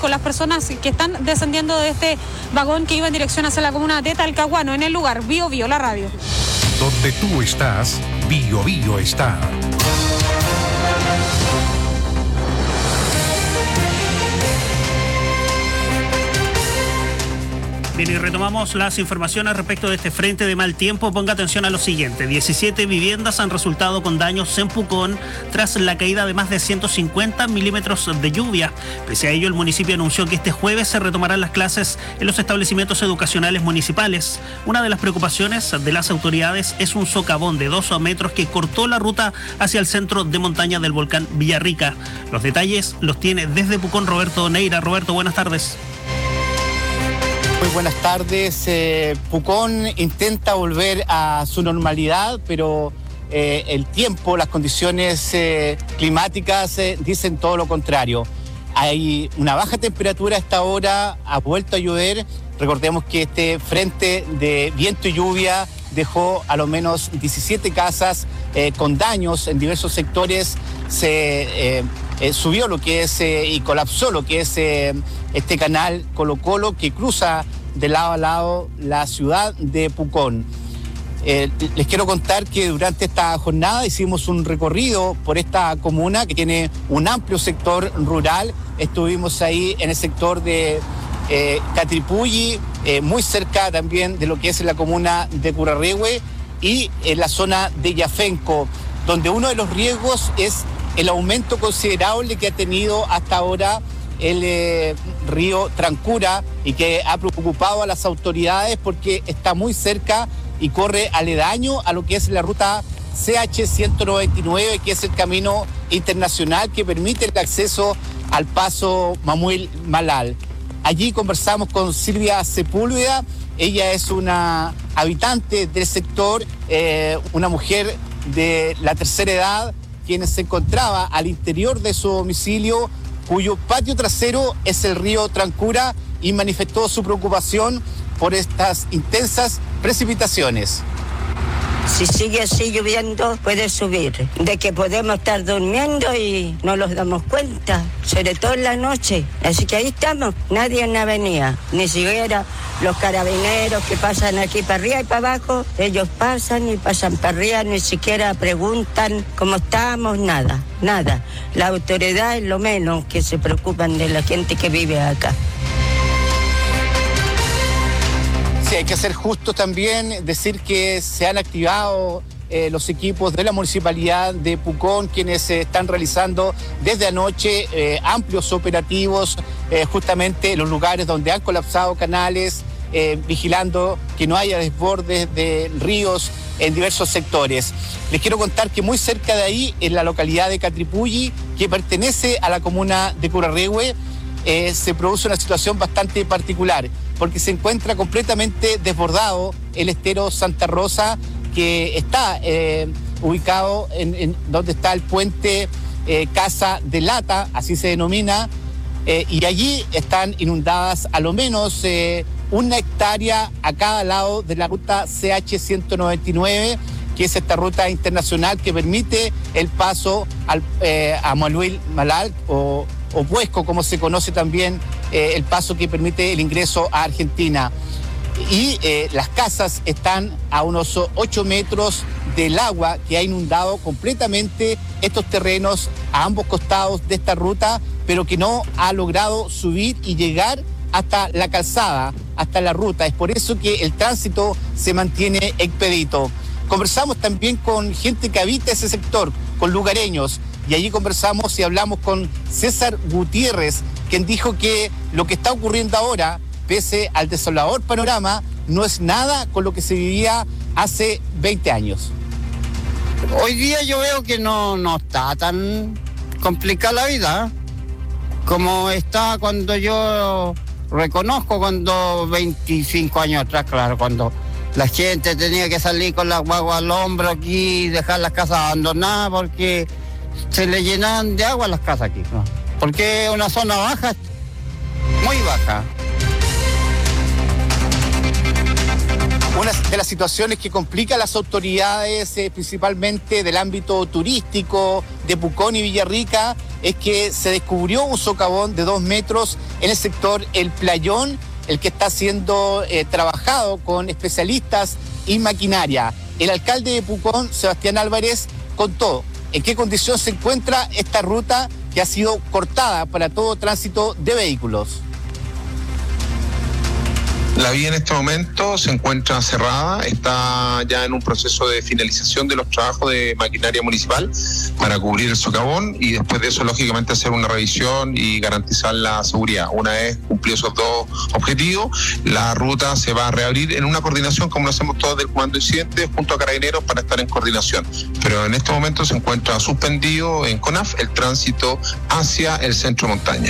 con las personas que están descendiendo de este vagón que iba en dirección hacia la comuna de Talcahuano. En el lugar, Bio Bio, la radio. Donde tú estás, Bio Bio está. Bien, y retomamos las informaciones respecto de este frente de mal tiempo. Ponga atención a lo siguiente. 17 viviendas han resultado con daños en Pucón tras la caída de más de 150 milímetros de lluvia. Pese a ello, el municipio anunció que este jueves se retomarán las clases en los establecimientos educacionales municipales. Una de las preocupaciones de las autoridades es un socavón de 2 metros que cortó la ruta hacia el centro de montaña del volcán Villarrica. Los detalles los tiene desde Pucón Roberto Neira. Roberto, buenas tardes. Muy buenas tardes. Pucón intenta volver a su normalidad, pero el tiempo, las condiciones climáticas dicen todo lo contrario. Hay una baja temperatura a esta hora, ha vuelto a llover. Recordemos que este frente de viento y lluvia dejó a lo menos 17 casas con daños en diversos sectores. Subió lo que es y colapsó lo que es este canal Colo Colo que cruza de lado a lado la ciudad de Pucón. Les quiero contar que durante esta jornada hicimos un recorrido por esta comuna que tiene un amplio sector rural. Estuvimos ahí en el sector de Catripulli, muy cerca también de lo que es la comuna de Curarrehue y en la zona de Yafenco, donde uno de los riesgos es el aumento considerable que ha tenido hasta ahora el río Trancura y que ha preocupado a las autoridades porque está muy cerca y corre aledaño a lo que es la ruta CH-199, que es el camino internacional que permite el acceso al paso Mamuil-Malal. Allí conversamos con Silvia Sepúlveda. Ella es una habitante del sector, una mujer de la tercera edad, quien se encontraba al interior de su domicilio, cuyo patio trasero es el río Trancura, y manifestó su preocupación por estas intensas precipitaciones. Si sigue así lloviendo, puede subir. De que podemos estar durmiendo y no nos damos cuenta, sobre todo en la noche. Así que ahí estamos, nadie en la avenida, ni siquiera los carabineros que pasan aquí para arriba y para abajo. Ellos pasan y pasan para arriba, ni siquiera preguntan cómo estamos, nada. La autoridad es lo menos que se preocupan de la gente que vive acá. Sí, hay que ser justo también, decir que se han activado los equipos de la Municipalidad de Pucón, quienes están realizando desde anoche amplios operativos justamente en los lugares donde han colapsado canales, vigilando que no haya desbordes de ríos en diversos sectores. Les quiero contar que muy cerca de ahí, en la localidad de Catripulli, que pertenece a la comuna de Curarrehue, se produce una situación bastante particular, porque se encuentra completamente desbordado el estero Santa Rosa, que está ubicado en donde está el puente Casa de Lata, así se denomina, y allí están inundadas a lo menos 1 hectárea a cada lado de la ruta CH-199, que es esta ruta internacional que permite el paso a Mamuil-Malal o Puesco, como se conoce también, el paso que permite el ingreso a Argentina. Y las casas están a unos 8 metros del agua que ha inundado completamente estos terrenos a ambos costados de esta ruta, pero que no ha logrado subir y llegar hasta la calzada, hasta la ruta. Es por eso que el tránsito se mantiene expedito. Conversamos también con gente que habita ese sector, con lugareños, y allí conversamos y hablamos con César Gutiérrez, quien dijo que lo que está ocurriendo ahora, pese al desolador panorama, no es nada con lo que se vivía hace 20 años. Hoy día yo veo que no está tan complicada la vida, como está cuando yo reconozco, cuando 25 años atrás, claro, cuando la gente tenía que salir con la guagua al hombro aquí y dejar las casas abandonadas porque se le llenaban de agua las casas aquí, ¿no? Porque es una zona baja, muy baja. Una de las situaciones que complica a las autoridades, principalmente del ámbito turístico de Pucón y Villarrica, es que se descubrió un socavón de 2 metros en el sector El Playón, el que está siendo trabajado con especialistas y maquinaria. El alcalde de Pucón, Sebastián Álvarez, contó en qué condición se encuentra esta ruta que ha sido cortada para todo tránsito de vehículos. La vía en este momento se encuentra cerrada, está ya en un proceso de finalización de los trabajos de maquinaria municipal para cubrir el socavón y después de eso, lógicamente, hacer una revisión y garantizar la seguridad. Una vez cumplidos esos dos objetivos, la ruta se va a reabrir en una coordinación, como lo hacemos todos del Comando Incidente, junto a Carabineros para estar en coordinación. Pero en este momento se encuentra suspendido en CONAF el tránsito hacia el centro montaña.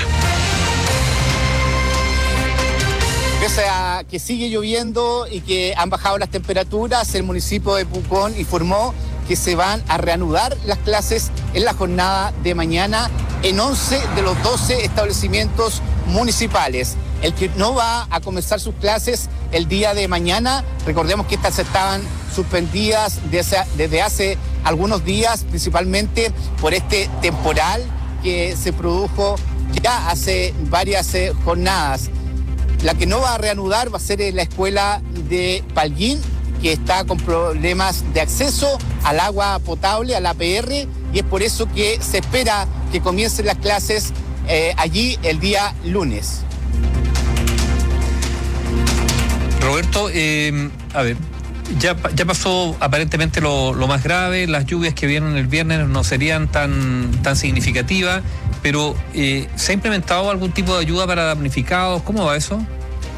Pese a que sigue lloviendo y que han bajado las temperaturas, el municipio de Pucón informó que se van a reanudar las clases en la jornada de mañana en 11 de los 12 establecimientos municipales. El que no va a comenzar sus clases el día de mañana, recordemos que estas estaban suspendidas desde hace algunos días, principalmente por este temporal que se produjo ya hace varias jornadas. La que no va a reanudar va a ser la escuela de Palguín, que está con problemas de acceso al agua potable, al APR, y es por eso que se espera que comiencen las clases allí el día lunes. Roberto, a ver, ya pasó aparentemente lo más grave, las lluvias que vieron el viernes no serían tan significativas, pero ¿se ha implementado algún tipo de ayuda para damnificados? ¿Cómo va eso?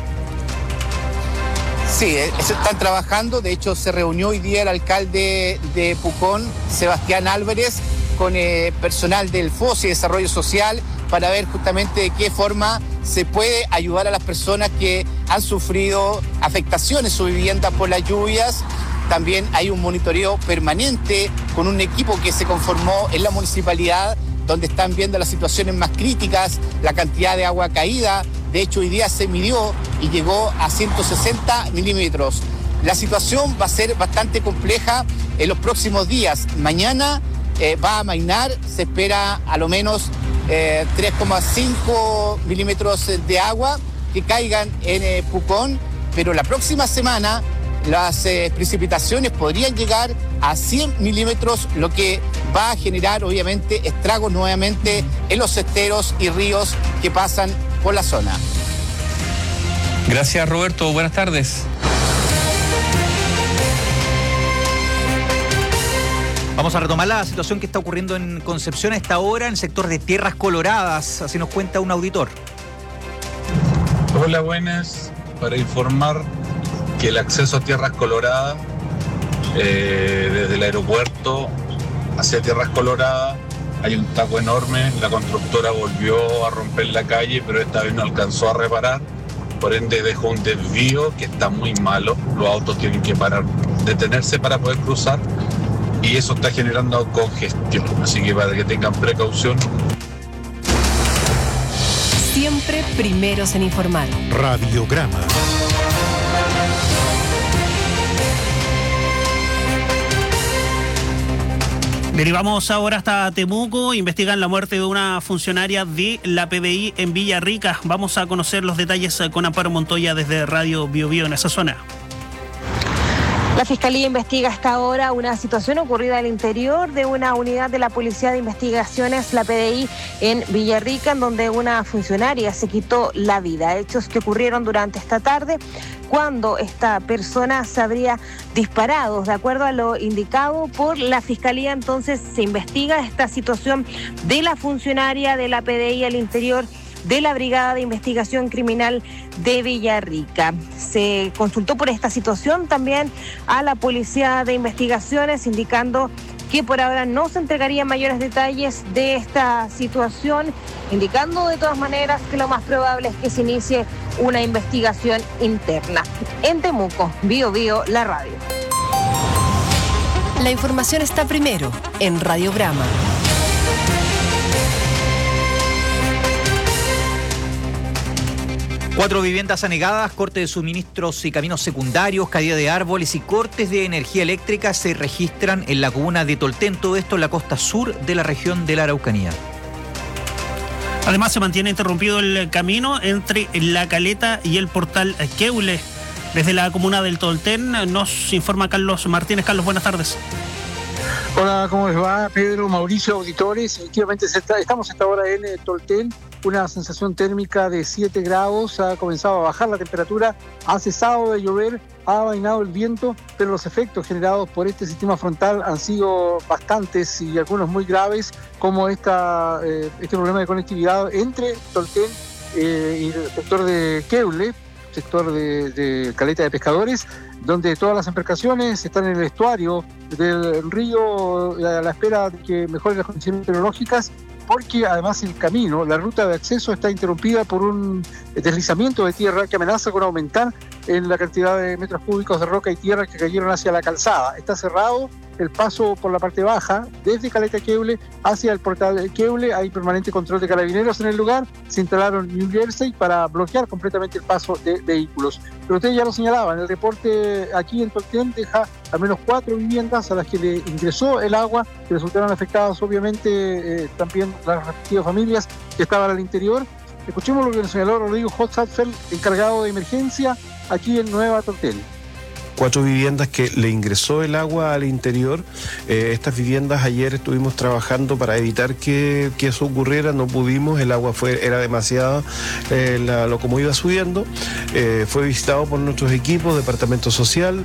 Sí, se están trabajando. De hecho, se reunió hoy día el alcalde de Pucón, Sebastián Álvarez, con personal del FOS y Desarrollo Social para ver justamente de qué forma se puede ayudar a las personas que han sufrido afectaciones en su vivienda por las lluvias. También hay un monitoreo permanente con un equipo que se conformó en la municipalidad, donde están viendo las situaciones más críticas, la cantidad de agua caída. De hecho, hoy día se midió y llegó a 160 milímetros. La situación va a ser bastante compleja en los próximos días. Mañana va a amainar, se espera a lo menos 3,5 milímetros de agua que caigan en Pucón, pero la próxima semana las precipitaciones podrían llegar a 100 milímetros, lo que va a generar obviamente estragos nuevamente en los esteros y ríos que pasan por la zona. Gracias, Roberto. Buenas tardes. Vamos a retomar la situación que está ocurriendo en Concepción a esta hora en el sector de Tierras Coloradas. Así nos cuenta un auditor. Hola, buenas. Para informar que el acceso a Tierras Coloradas, desde el aeropuerto hacia Tierras Coloradas, hay un taco enorme. La constructora volvió a romper la calle, pero esta vez no alcanzó a reparar. Por ende dejó un desvío que está muy malo. Los autos tienen que parar, detenerse para poder cruzar. Y eso está generando congestión. Así que para que tengan precaución. Siempre primeros en informar. Radiograma. Derivamos ahora hasta Temuco. Investigan la muerte de una funcionaria de la PDI en Villarrica. Vamos a conocer los detalles con Amparo Montoya desde Radio Bio Bio en esa zona. La Fiscalía investiga hasta ahora una situación ocurrida al interior de una unidad de la Policía de Investigaciones, la PDI, en Villarrica, en donde una funcionaria se quitó la vida. Hechos que ocurrieron durante esta tarde, cuando esta persona se habría disparado. De acuerdo a lo indicado por la Fiscalía, entonces se investiga esta situación de la funcionaria de la PDI al interior de la Brigada de Investigación Criminal de Villarrica. Se consultó por esta situación también a la Policía de Investigaciones, indicando que por ahora no se entregarían mayores detalles de esta situación, indicando de todas maneras que lo más probable es que se inicie una investigación interna. En Temuco, Bio Bio, la radio. La información está primero en Radiograma. Cuatro viviendas anegadas, corte de suministros y caminos secundarios, caída de árboles y cortes de energía eléctrica se registran en la comuna de Tolten, todo esto en la costa sur de la región de la Araucanía. Además, se mantiene interrumpido el camino entre La Caleta y el portal Queule. Desde la comuna del Tolten nos informa Carlos Martínez. Carlos, buenas tardes. Hola, ¿cómo les va? Pedro, Mauricio, auditores. Efectivamente, estamos hasta ahora en Tolten. Una sensación térmica de 7 grados. Ha comenzado a bajar la temperatura. Ha cesado de llover. Ha amainado el viento. Pero los efectos generados por este sistema frontal han sido bastantes y algunos muy graves, como este problema de conectividad entre Tolten y el sector de Queule, sector de Caleta de Pescadores, donde todas las embarcaciones están en el estuario del río a la espera de que mejoren las condiciones meteorológicas, porque además el camino, la ruta de acceso está interrumpida por un deslizamiento de tierra que amenaza con aumentar en la cantidad de metros cúbicos de roca y tierra que cayeron hacia la calzada. Está cerrado el paso por la parte baja, desde Caleta Queule hacia el portal de Queule. Hay permanente control de carabineros en el lugar. Se instalaron New Jersey para bloquear completamente el paso de vehículos. Pero ustedes ya lo señalaban, el reporte aquí en Tolten deja al menos 4 viviendas a las que le ingresó el agua, que resultaron afectadas obviamente también las respectivas familias que estaban al interior. Escuchemos lo que nos señaló Rodrigo Hotzapfel, encargado de emergencia aquí en Nueva Tolten. 4 viviendas que le ingresó el agua al interior. Estas viviendas ayer estuvimos trabajando para evitar que eso ocurriera, no pudimos, el agua era demasiada, como iba subiendo. Fue visitado por nuestros equipos, Departamento Social.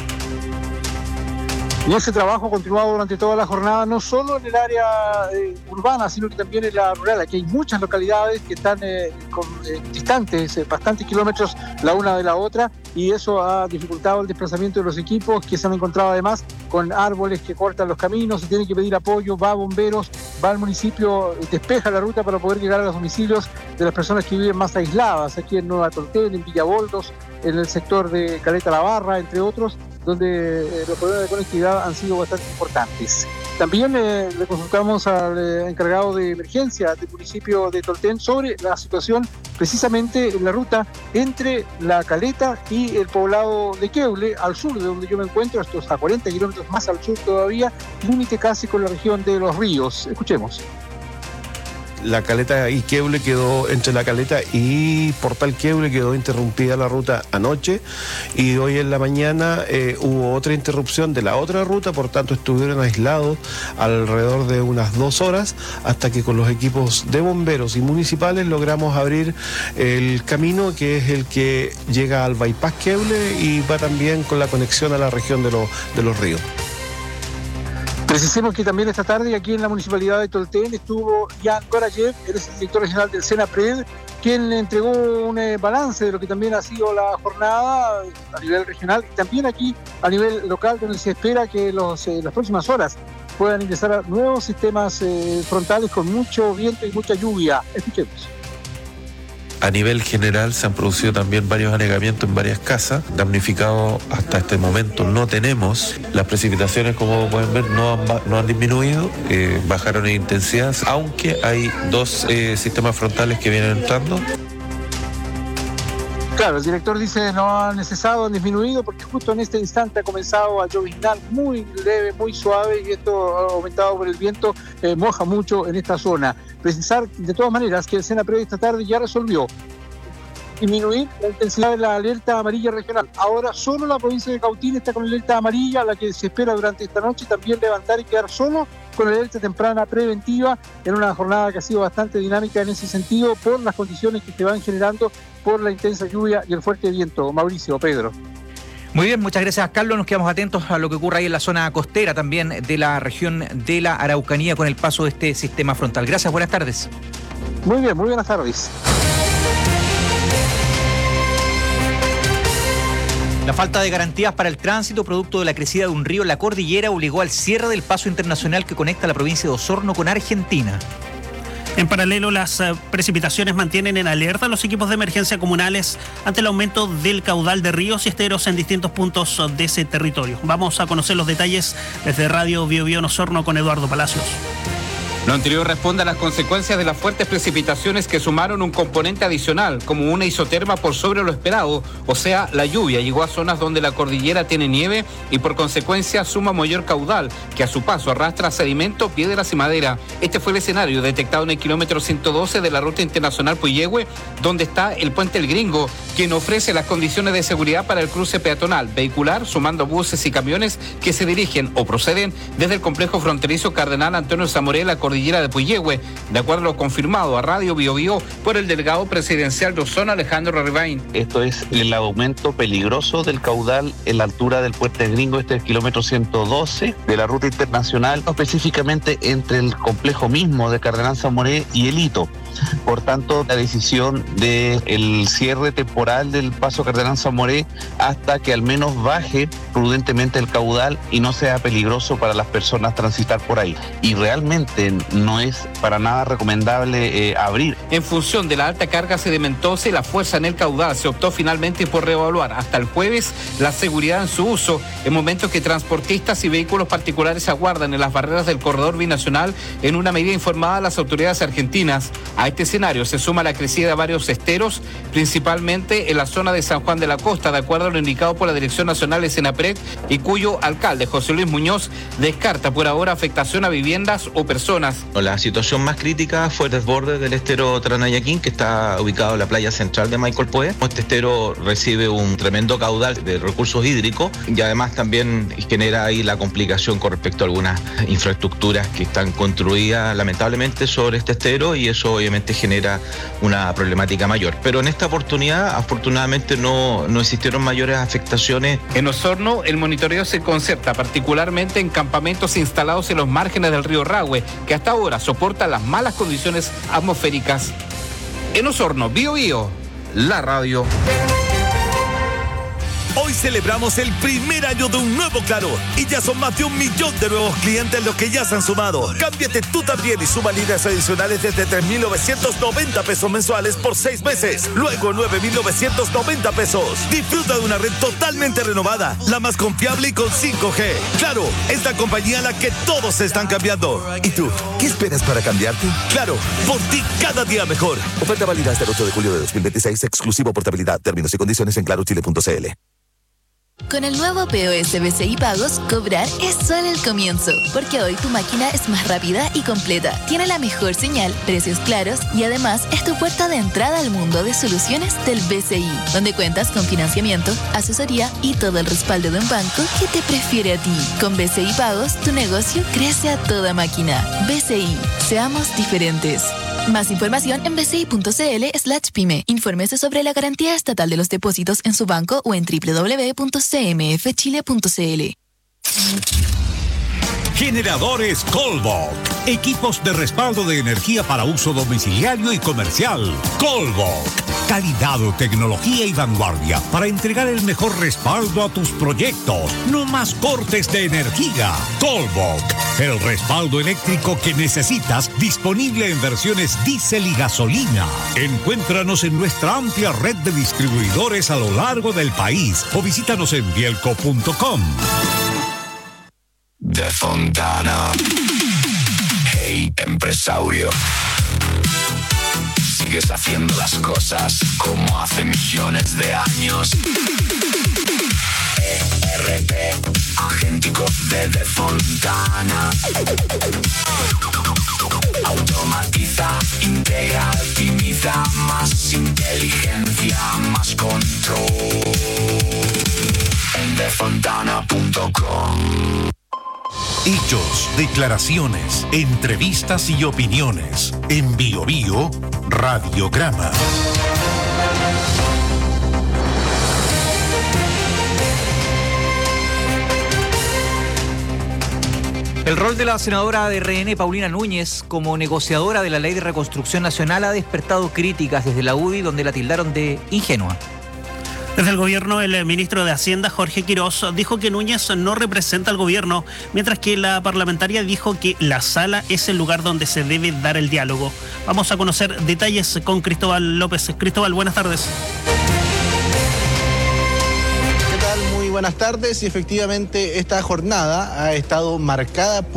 Y ese trabajo ha continuado durante toda la jornada, no solo en el área urbana, sino que también en la rural. Aquí hay muchas localidades que están distantes, bastantes kilómetros la una de la otra, y eso ha dificultado el desplazamiento de los equipos, que se han encontrado además con árboles que cortan los caminos. Se tiene que pedir apoyo, va a bomberos, va al municipio, despeja la ruta para poder llegar a los domicilios de las personas que viven más aisladas, aquí en Nueva Tolten, en Villaboldos, en el sector de Caleta La Barra, entre otros, donde los problemas de conectividad han sido bastante importantes. También le consultamos al encargado de emergencia del municipio de Tolten sobre la situación precisamente en la ruta entre La Caleta y el poblado de Queule, al sur de donde yo me encuentro, esto es a 40 kilómetros más al sur todavía, límite casi con la región de Los Ríos. Escuchemos. La Caleta y Queule quedó, entre La Caleta y Portal Queule quedó interrumpida la ruta anoche, y hoy en la mañana hubo otra interrupción de la otra ruta, por tanto estuvieron aislados alrededor de unas 2 horas, hasta que con los equipos de bomberos y municipales logramos abrir el camino, que es el que llega al bypass Queule y va también con la conexión a la región de los ríos. Precisemos que también esta tarde aquí en la Municipalidad de Tolten estuvo Jan Gorayev, él es el director regional del SENAPRED, quien le entregó un balance de lo que también ha sido la jornada a nivel regional y también aquí a nivel local, donde se espera que las próximas horas puedan ingresar nuevos sistemas frontales con mucho viento y mucha lluvia. Escuchemos. A nivel general se han producido también varios anegamientos en varias casas. Damnificados hasta este momento no tenemos. Las precipitaciones, como pueden ver, no han disminuido, bajaron en intensidad, aunque hay 2 sistemas frontales que vienen entrando. Claro, el director dice no han cesado, han disminuido, porque justo en este instante ha comenzado a lloviznar muy leve, muy suave, y esto aumentado por el viento moja mucho en esta zona. Precisar de todas maneras que el SENAPRED esta tarde ya resolvió disminuir la intensidad de la alerta amarilla regional. Ahora solo la provincia de Cautín está con la alerta amarilla, la que se espera durante esta noche también levantar y quedar solo con la alerta temprana preventiva, en una jornada que ha sido bastante dinámica en ese sentido por las condiciones que se van generando por la intensa lluvia y el fuerte viento. Mauricio, Pedro. Muy bien, muchas gracias, Carlos. Nos quedamos atentos a lo que ocurre ahí en la zona costera también de la región de la Araucanía con el paso de este sistema frontal. Gracias, buenas tardes. Muy bien, muy buenas tardes. La falta de garantías para el tránsito producto de la crecida de un río en la cordillera obligó al cierre del paso internacional que conecta la provincia de Osorno con Argentina. En paralelo, las precipitaciones mantienen en alerta a los equipos de emergencia comunales ante el aumento del caudal de ríos y esteros en distintos puntos de ese territorio. Vamos a conocer los detalles desde Radio Bio Bio en Osorno con Eduardo Palacios. Lo anterior responde a las consecuencias de las fuertes precipitaciones que sumaron un componente adicional, como una isoterma por sobre lo esperado, o sea, la lluvia llegó a zonas donde la cordillera tiene nieve y por consecuencia suma mayor caudal, que a su paso arrastra sedimento, piedras y madera. Este fue el escenario detectado en el kilómetro 112 de la ruta internacional Puyehue, donde está el puente El Gringo, quien ofrece las condiciones de seguridad para el cruce peatonal, vehicular, sumando buses y camiones que se dirigen o proceden desde el complejo fronterizo Cardenal Antonio Zamoré, la cordillera de Puyehue, de acuerdo a lo confirmado a Radio Bio Bio por el delegado presidencial de Osorno, Alejandro Arribain. Esto es el aumento peligroso del caudal en la altura del puente Gringo, este es el kilómetro 112 de la ruta internacional, específicamente entre el complejo mismo de Cardenal Zamoré y el Hito. Por tanto, la decisión del cierre temporal del paso Cardenal Zamoré hasta que al menos baje prudentemente el caudal y no sea peligroso para las personas transitar por ahí. Y realmente no es para nada recomendable abrir. En función de la alta carga sedimentosa y la fuerza en el caudal, se optó finalmente por reevaluar hasta el jueves la seguridad en su uso, en momentos que transportistas y vehículos particulares aguardan en las barreras del corredor binacional, en una medida informada a las autoridades argentinas. A este escenario se suma la crecida de varios esteros, principalmente en la zona de San Juan de la Costa, de acuerdo a lo indicado por la Dirección Nacional de Senapred, y cuyo alcalde, José Luis Muñoz, descarta por ahora afectación a viviendas o personas. La situación más crítica fue el desborde del estero Tranayaquín, que está ubicado en la playa central de Maiquel Pué. Este estero recibe un tremendo caudal de recursos hídricos y además también genera ahí la complicación con respecto a algunas infraestructuras que están construidas lamentablemente sobre este estero, y eso obviamente genera una problemática mayor. Pero en esta oportunidad, afortunadamente, no existieron mayores afectaciones. En Osorno, el monitoreo se concentra particularmente en campamentos instalados en los márgenes del río Rahue, que hasta ahora soportan las malas condiciones atmosféricas. En Osorno, Bio Bio, la radio. Hoy celebramos el primer año de un nuevo Claro y ya son más de 1 millón de nuevos clientes los que ya se han sumado. Cámbiate tú también y suma líneas adicionales desde 3.990 pesos mensuales por 6 meses. Luego 9.990 pesos. Disfruta de una red totalmente renovada, la más confiable y con 5G. Claro, es la compañía a la que todos se están cambiando. ¿Y tú? ¿Qué esperas para cambiarte? Claro, por ti cada día mejor. Oferta válida hasta el 8 de julio de 2026, exclusivo portabilidad. Términos y condiciones en clarochile.cl. Con el nuevo POS BCI Pagos, cobrar es solo el comienzo, porque hoy tu máquina es más rápida y completa, tiene la mejor señal, precios claros y además es tu puerta de entrada al mundo de soluciones del BCI, donde cuentas con financiamiento, asesoría y todo el respaldo de un banco que te prefiere a ti. Con BCI Pagos, tu negocio crece a toda máquina. BCI, seamos diferentes. Más información en bci.cl/pyme. Infórmese sobre la garantía estatal de los depósitos en su banco o en www.cmfchile.cl. Generadores Colbok. Equipos de respaldo de energía para uso domiciliario y comercial. Colbok. Calidad, tecnología y vanguardia para entregar el mejor respaldo a tus proyectos. No más cortes de energía. Colbok. El respaldo eléctrico que necesitas, disponible en versiones diésel y gasolina. Encuéntranos en nuestra amplia red de distribuidores a lo largo del país o visítanos en bielco.com. De Fontana. Hey, empresario. Sigues haciendo las cosas como hace millones de años. ERP, agéntico de Fontana. Automatiza, integra, optimiza, más inteligencia, más control. En defontana.com. Hechos, declaraciones, entrevistas y opiniones. En Bio Bio, Radiograma. El rol de la senadora de RN, Paulina Núñez, como negociadora de la Ley de Reconstrucción Nacional ha despertado críticas desde la UDI, donde la tildaron de ingenua. Desde el gobierno, el ministro de Hacienda, Jorge Quirós, dijo que Núñez no representa al gobierno, mientras que la parlamentaria dijo que la sala es el lugar donde se debe dar el diálogo. Vamos a conocer detalles con Cristóbal López. Cristóbal, buenas tardes. ¿Qué tal? Muy buenas tardes. Y efectivamente esta jornada ha estado marcada por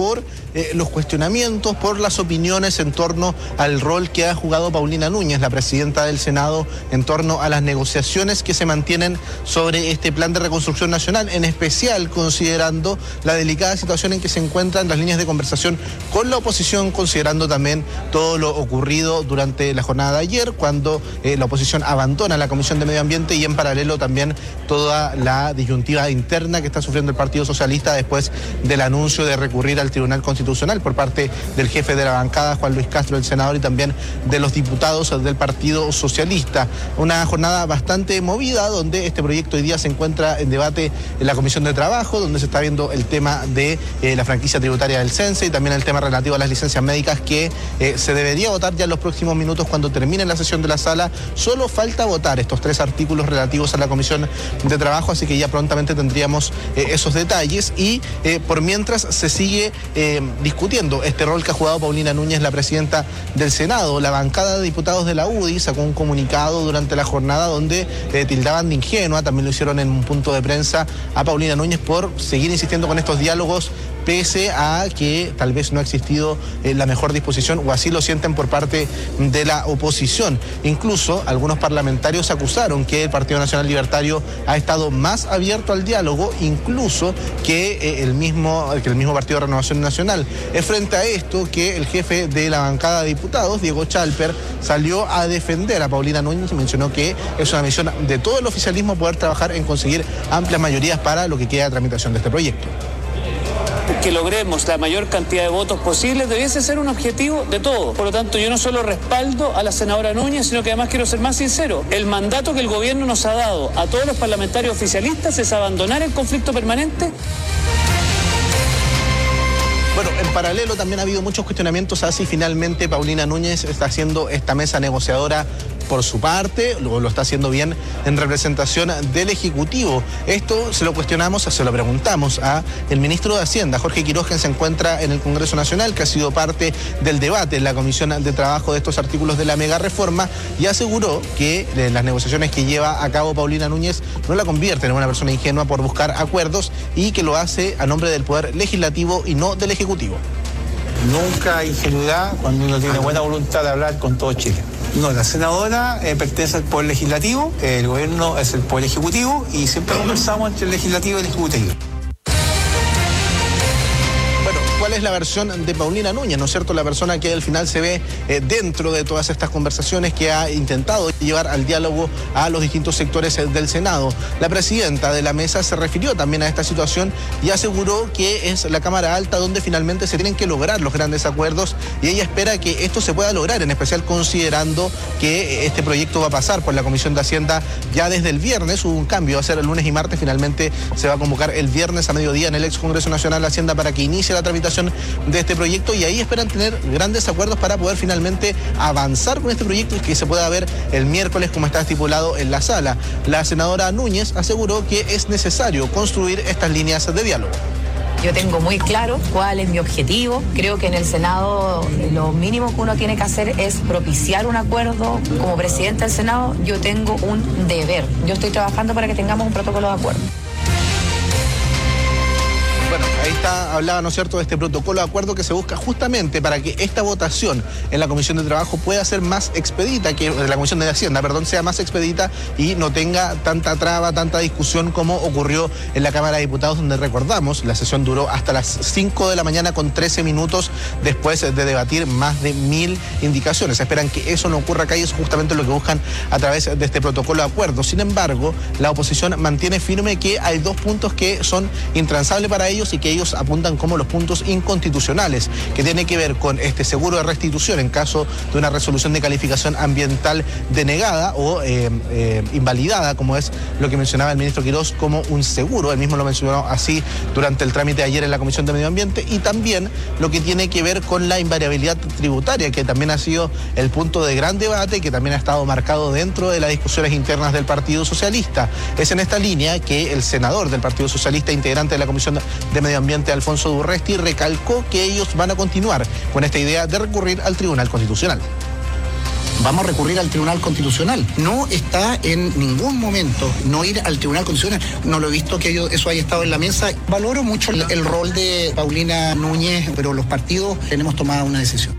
los cuestionamientos, por las opiniones en torno al rol que ha jugado Paulina Núñez, la presidenta del Senado, en torno a las negociaciones que se mantienen sobre este plan de reconstrucción nacional, en especial considerando la delicada situación en que se encuentran las líneas de conversación con la oposición, considerando también todo lo ocurrido durante la jornada de ayer, cuando la oposición abandona la Comisión de Medio Ambiente, y en paralelo también toda la disyuntiva interna que está sufriendo el Partido Socialista después del anuncio de recurrir al Tribunal Constitucional por parte del jefe de la bancada, Juan Luis Castro, el senador, y también de los diputados del Partido Socialista. Una jornada bastante movida, donde este proyecto hoy día se encuentra en debate en la Comisión de Trabajo, donde se está viendo el tema de la franquicia tributaria del CENSE y también el tema relativo a las licencias médicas, que se debería votar ya en los próximos minutos cuando termine la sesión de la sala. Solo falta votar estos 3 artículos relativos a la Comisión de Trabajo, así que ya prontamente tendríamos esos detalles, y por mientras se sigue discutiendo este rol que ha jugado Paulina Núñez, la presidenta del Senado. La bancada de diputados de la UDI sacó un comunicado durante la jornada donde tildaban de ingenua, también lo hicieron en un punto de prensa, a Paulina Núñez por seguir insistiendo con estos diálogos, pese a que tal vez no ha existido la mejor disposición, o así lo sienten por parte de la oposición. Incluso algunos parlamentarios acusaron que el Partido Nacional Libertario ha estado más abierto al diálogo, incluso que el mismo Partido de Renovación Nacional. Es frente a esto que el jefe de la bancada de diputados, Diego Chalper, salió a defender a Paulina Núñez y mencionó que es una misión de todo el oficialismo poder trabajar en conseguir amplias mayorías para lo que queda de tramitación de este proyecto. Que logremos la mayor cantidad de votos posibles debiese ser un objetivo de todos. Por lo tanto, yo no solo respaldo a la senadora Núñez, sino que además quiero ser más sincero. El mandato que el gobierno nos ha dado a todos los parlamentarios oficialistas es abandonar el conflicto permanente. Bueno, en paralelo también ha habido muchos cuestionamientos a si finalmente Paulina Núñez está haciendo esta mesa negociadora por su parte, luego lo está haciendo bien en representación del Ejecutivo. Esto se lo cuestionamos, se lo preguntamos a el ministro de Hacienda, Jorge Quiroz, quien se encuentra en el Congreso Nacional, que ha sido parte del debate en la Comisión de Trabajo de estos artículos de la mega reforma, y aseguró que las negociaciones que lleva a cabo Paulina Núñez no la convierten en una persona ingenua por buscar acuerdos, y que lo hace a nombre del Poder Legislativo y no del Ejecutivo. Nunca hay ingenuidad cuando uno tiene buena voluntad de hablar con todo Chile. No, la senadora pertenece al Poder Legislativo, el gobierno es el Poder Ejecutivo, y siempre conversamos entre el Legislativo y el Ejecutivo. ¿Cuál es la versión de Paulina Núñez, no es cierto? La persona que al final se ve dentro de todas estas conversaciones, que ha intentado llevar al diálogo a los distintos sectores del Senado. La presidenta de la mesa se refirió también a esta situación y aseguró que es la Cámara Alta donde finalmente se tienen que lograr los grandes acuerdos, y ella espera que esto se pueda lograr, en especial considerando que este proyecto va a pasar por la Comisión de Hacienda ya desde el viernes. Hubo un cambio, va a ser el lunes y martes, finalmente se va a convocar el viernes a mediodía en el ex Congreso Nacional de Hacienda para que inicie la tramitación de este proyecto, y ahí esperan tener grandes acuerdos para poder finalmente avanzar con este proyecto y que se pueda ver el miércoles como está estipulado en la sala. La senadora Núñez aseguró que es necesario construir estas líneas de diálogo. Yo tengo muy claro cuál es mi objetivo. Creo que en el Senado lo mínimo que uno tiene que hacer es propiciar un acuerdo. Como presidenta del Senado, yo tengo un deber. Yo estoy trabajando para que tengamos un protocolo de acuerdo. Bueno, ahí está, hablaba, ¿no es cierto?, de este protocolo de acuerdo que se busca justamente para que esta votación en la Comisión de Trabajo pueda ser más expedita, que la Comisión de Hacienda, sea más expedita y no tenga tanta traba, tanta discusión como ocurrió en la Cámara de Diputados, donde recordamos, la sesión duró hasta las 5 de la mañana con 13 minutos después de debatir más de 1000 indicaciones. Esperan que eso no ocurra acá y es justamente lo que buscan a través de este protocolo de acuerdo. Sin embargo, la oposición mantiene firme que hay 2 puntos que son intransables para ellos y que ellos apuntan como los puntos inconstitucionales, que tiene que ver con este seguro de restitución en caso de una resolución de calificación ambiental denegada o invalidada, como es lo que mencionaba el ministro Quiroz como un seguro. Él mismo lo mencionó así durante el trámite de ayer en la Comisión de Medio Ambiente, y también lo que tiene que ver con la invariabilidad tributaria, que también ha sido el punto de gran debate, que también ha estado marcado dentro de las discusiones internas del Partido Socialista. Es en esta línea que el senador del Partido Socialista, integrante de la Comisión de Medio Ambiente, Alfonso Durresti, recalcó que ellos van a continuar con esta idea de recurrir al Tribunal Constitucional. vamos a recurrir al Tribunal Constitucional. No está en ningún momento no ir al Tribunal Constitucional. No lo he visto que eso haya estado en la mesa. Valoro mucho el rol de Paulina Núñez, pero los partidos tenemos tomada una decisión.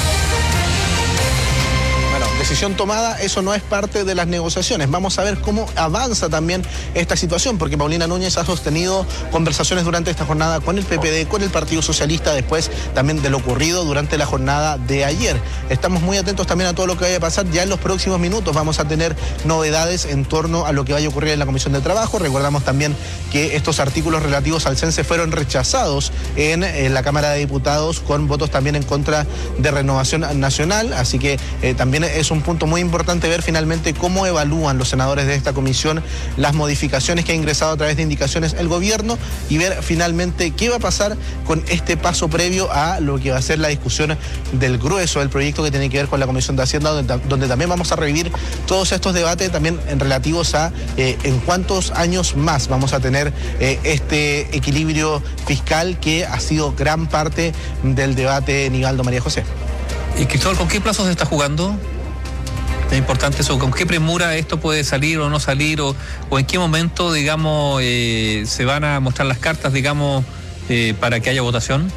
Decisión tomada, eso no es parte de las negociaciones. Vamos a ver cómo avanza también esta situación, porque Paulina Núñez ha sostenido conversaciones durante esta jornada con el PPD, con el Partido Socialista, después también de lo ocurrido durante la jornada de ayer. Estamos muy atentos también a todo lo que vaya a pasar. Ya en los próximos minutos vamos a tener novedades en torno a lo que vaya a ocurrir en la Comisión de Trabajo. Recordamos también que estos artículos relativos al CENSE fueron rechazados en la Cámara de Diputados con votos también en contra de Renovación Nacional, así que también es un punto muy importante ver finalmente cómo evalúan los senadores de esta comisión las modificaciones que ha ingresado a través de indicaciones el gobierno y ver finalmente qué va a pasar con este paso previo a lo que va a ser la discusión del grueso del proyecto que tiene que ver con la Comisión de Hacienda, donde también vamos a revivir todos estos debates también en relativos a en cuántos años más vamos a tener este equilibrio fiscal que ha sido gran parte del debate, Nivaldo, María José. Y Cristóbal, ¿con qué plazos se está jugando? Es importante eso, ¿con qué premura esto puede salir o no salir? O en qué momento, digamos, se van a mostrar las cartas, digamos, para que haya votación?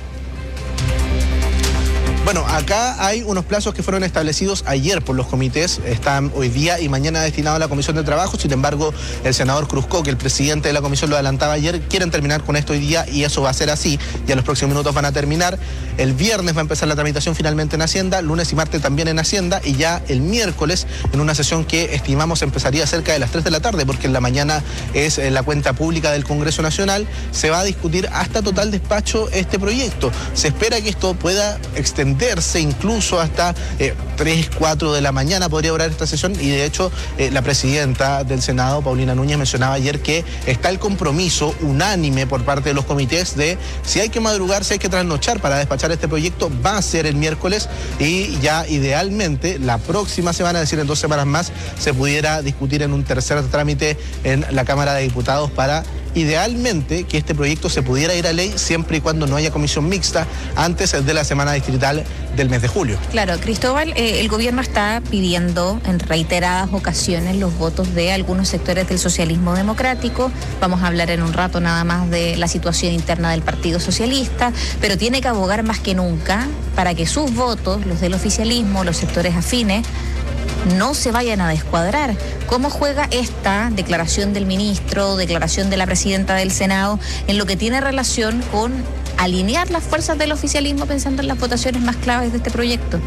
Bueno, acá hay unos plazos que fueron establecidos ayer por los comités, están hoy día y mañana destinados a la Comisión de Trabajo. Sin embargo, el senador Cruzco, que el presidente de la comisión lo adelantaba ayer, quieren terminar con esto hoy día y eso va a ser así. Ya en los próximos minutos van a terminar. El viernes va a empezar la tramitación finalmente en Hacienda, lunes y martes también en Hacienda y ya el miércoles en una sesión que estimamos empezaría cerca de las 3 de la tarde, porque en la mañana es la cuenta pública del Congreso Nacional, se va a discutir hasta total despacho este proyecto. Se espera que esto pueda extenderse incluso hasta 3, 4 de la mañana podría durar esta sesión y de hecho la presidenta del Senado, Paulina Núñez, mencionaba ayer que está el compromiso unánime por parte de los comités de si hay que madrugar, si hay que trasnochar para despachar este proyecto, va a ser el miércoles y ya idealmente la próxima semana, es decir, en 2 semanas más, se pudiera discutir en un tercer trámite en la Cámara de Diputados para idealmente que este proyecto se pudiera ir a ley siempre y cuando no haya comisión mixta antes de la semana distrital del mes de julio. Claro, Cristóbal, el gobierno está pidiendo en reiteradas ocasiones los votos de algunos sectores del socialismo democrático. Vamos a hablar en un rato nada más de la situación interna del Partido Socialista, pero tiene que abogar más que nunca para que sus votos, los del oficialismo, los sectores afines, no se vayan a descuadrar. ¿Cómo juega esta declaración del ministro, declaración de la presidenta del Senado en lo que tiene relación con alinear las fuerzas del oficialismo pensando en las votaciones más claves de este proyecto?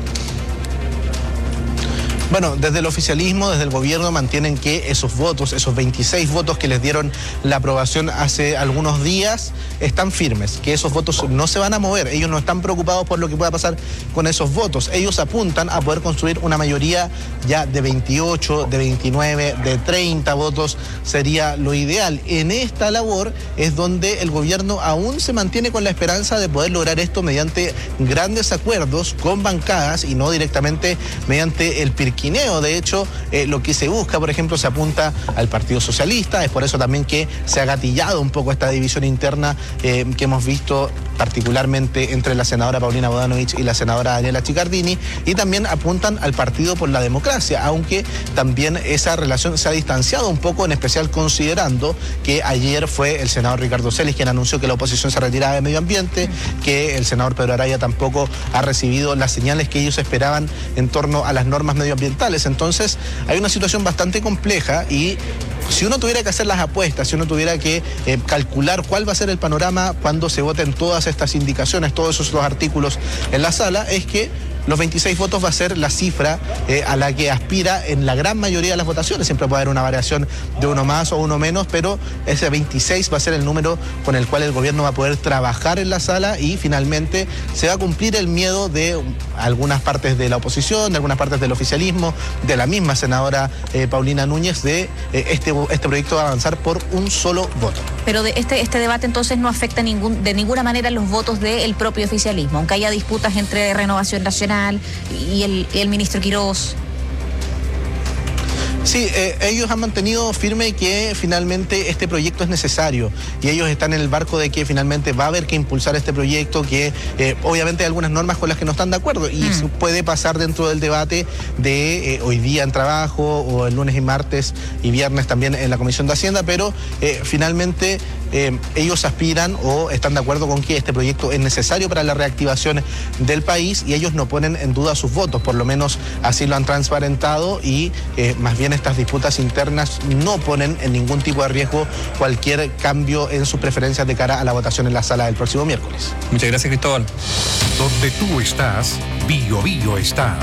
Bueno, desde el oficialismo, desde el gobierno mantienen que esos votos, esos 26 votos que les dieron la aprobación hace algunos días, están firmes, que esos votos no se van a mover. Ellos no están preocupados por lo que pueda pasar con esos votos. Ellos apuntan a poder construir una mayoría ya de 28, de 29, de 30 votos sería lo ideal. En esta labor es donde el gobierno aún se mantiene con la esperanza de poder lograr esto mediante grandes acuerdos con bancadas y no directamente mediante el pirquineo. De hecho, lo que se busca, por ejemplo, se apunta al Partido Socialista, es por eso también que se ha gatillado un poco esta división interna que hemos visto particularmente entre la senadora Paulina Bodanovich y la senadora Daniela Chiccardini, y también apuntan al Partido por la Democracia, aunque también esa relación se ha distanciado un poco, en especial considerando que ayer fue el senador Ricardo Celis quien anunció que la oposición se retiraba de Medio Ambiente, que el senador Pedro Araya tampoco ha recibido las señales que ellos esperaban en torno a las normas medioambientales. Entonces hay una situación bastante compleja y si uno tuviera que hacer las apuestas, si uno tuviera que calcular cuál va a ser el panorama cuando se voten todas estas indicaciones, todos esos artículos en la sala, es que los 26 votos va a ser la cifra a la que aspira en la gran mayoría de las votaciones. Siempre puede haber una variación de uno más o uno menos, pero ese 26 va a ser el número con el cual el gobierno va a poder trabajar en la sala y finalmente se va a cumplir el miedo de algunas partes de la oposición, de algunas partes del oficialismo, de la misma senadora Paulina Núñez, de este proyecto va a avanzar por un solo voto. Pero de este debate entonces no afecta de ninguna manera los votos del propio oficialismo, aunque haya disputas entre Renovación Nacional y el ministro Quirós. Sí, ellos han mantenido firme que finalmente este proyecto es necesario y ellos están en el barco de que finalmente va a haber que impulsar este proyecto, que obviamente hay algunas normas con las que no están de acuerdo y puede pasar dentro del debate de hoy día en trabajo o el lunes y martes y viernes también en la Comisión de Hacienda, pero finalmente ellos aspiran o están de acuerdo con que este proyecto es necesario para la reactivación del país y ellos no ponen en duda sus votos, por lo menos así lo han transparentado y más bien estas disputas internas no ponen en ningún tipo de riesgo cualquier cambio en sus preferencias de cara a la votación en la sala del próximo miércoles. Muchas gracias, Cristóbal. Donde tú estás, Bio Bio está.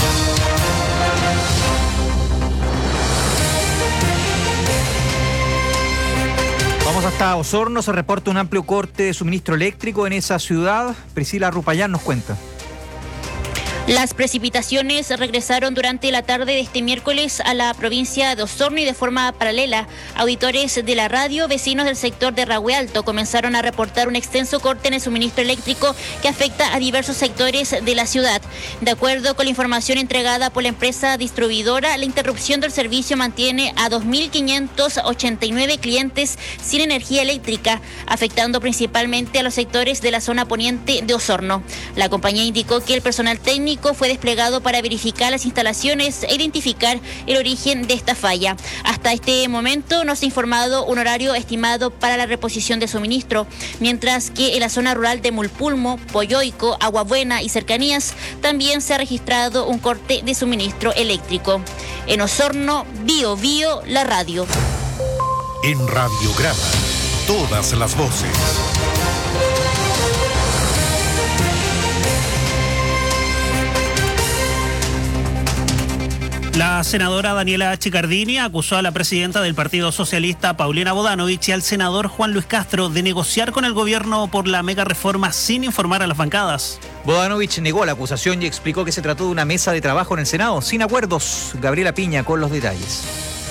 Vamos hasta Osorno, se reporta un amplio corte de suministro eléctrico en esa ciudad. Priscila Rupayán nos cuenta. Las precipitaciones regresaron durante la tarde de este miércoles a la provincia de Osorno y de forma paralela. Auditores de la radio, vecinos del sector de Rahue Alto, comenzaron a reportar un extenso corte en el suministro eléctrico que afecta a diversos sectores de la ciudad. De acuerdo con la información entregada por la empresa distribuidora, la interrupción del servicio mantiene a 2.589 clientes sin energía eléctrica, afectando principalmente a los sectores de la zona poniente de Osorno. La compañía indicó que el personal técnico fue desplegado para verificar las instalaciones e identificar el origen de esta falla. Hasta este momento no se ha informado un horario estimado para la reposición de suministro, mientras que en la zona rural de Mulpulmo, Poyoico, Aguabuena y cercanías también se ha registrado un corte de suministro eléctrico. En Osorno, Bio Bio, la radio. En Radiograma, todas las voces. La senadora Daniela Chicardini acusó a la presidenta del Partido Socialista, Paulina Bodanovich, y al senador Juan Luis Castro de negociar con el gobierno por la mega reforma sin informar a las bancadas. Bodanovich negó la acusación y explicó que se trató de una mesa de trabajo en el Senado sin acuerdos. Gabriela Piña con los detalles.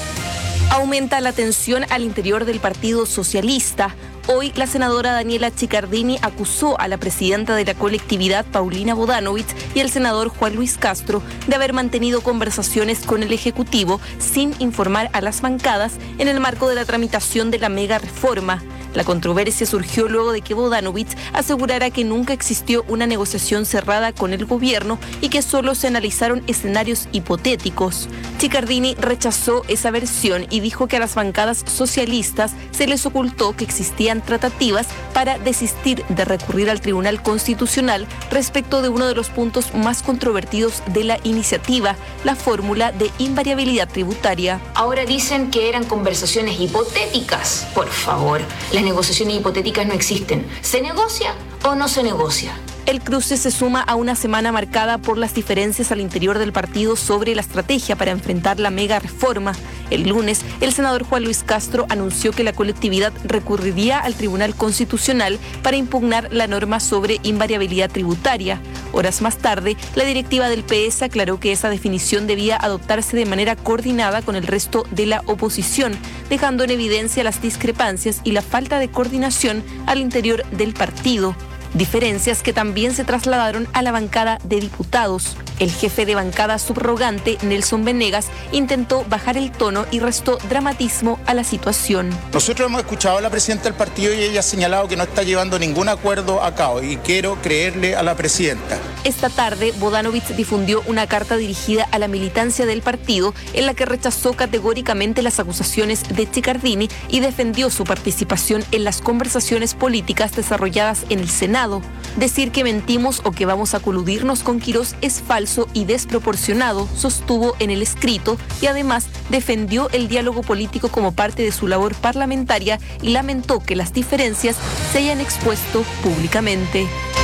Aumenta la tensión al interior del Partido Socialista. Hoy, la senadora Daniela Chicardini acusó a la presidenta de la colectividad, Paulina Bodanovich, y al senador Juan Luis Castro de haber mantenido conversaciones con el Ejecutivo sin informar a las bancadas en el marco de la tramitación de la mega reforma. La controversia surgió luego de que Bodanovich asegurara que nunca existió una negociación cerrada con el gobierno y que solo se analizaron escenarios hipotéticos. Chicardini rechazó esa versión y dijo que a las bancadas socialistas se les ocultó que existían tratativas para desistir de recurrir al Tribunal Constitucional respecto de uno de los puntos más controvertidos de la iniciativa, la fórmula de invariabilidad tributaria. Ahora dicen que eran conversaciones hipotéticas. Por favor, las negociaciones hipotéticas no existen. ¿Se negocia o no se negocia? El cruce se suma a una semana marcada por las diferencias al interior del partido sobre la estrategia para enfrentar la mega reforma. El lunes, el senador Juan Luis Castro anunció que la colectividad recurriría al Tribunal Constitucional para impugnar la norma sobre invariabilidad tributaria. Horas más tarde, la directiva del PS aclaró que esa definición debía adoptarse de manera coordinada con el resto de la oposición, dejando en evidencia las discrepancias y la falta de coordinación al interior del partido. Diferencias que también se trasladaron a la bancada de diputados. El jefe de bancada subrogante, Nelson Venegas, intentó bajar el tono y restó dramatismo a la situación. Nosotros hemos escuchado a la presidenta del partido y ella ha señalado que no está llevando ningún acuerdo a cabo y quiero creerle a la presidenta. Esta tarde, Bodanovich difundió una carta dirigida a la militancia del partido en la que rechazó categóricamente las acusaciones de Chicardini y defendió su participación en las conversaciones políticas desarrolladas en el Senado. Decir que mentimos o que vamos a coludirnos con Quirós es falso y desproporcionado, sostuvo en el escrito, y además defendió el diálogo político como parte de su labor parlamentaria y lamentó que las diferencias se hayan expuesto públicamente.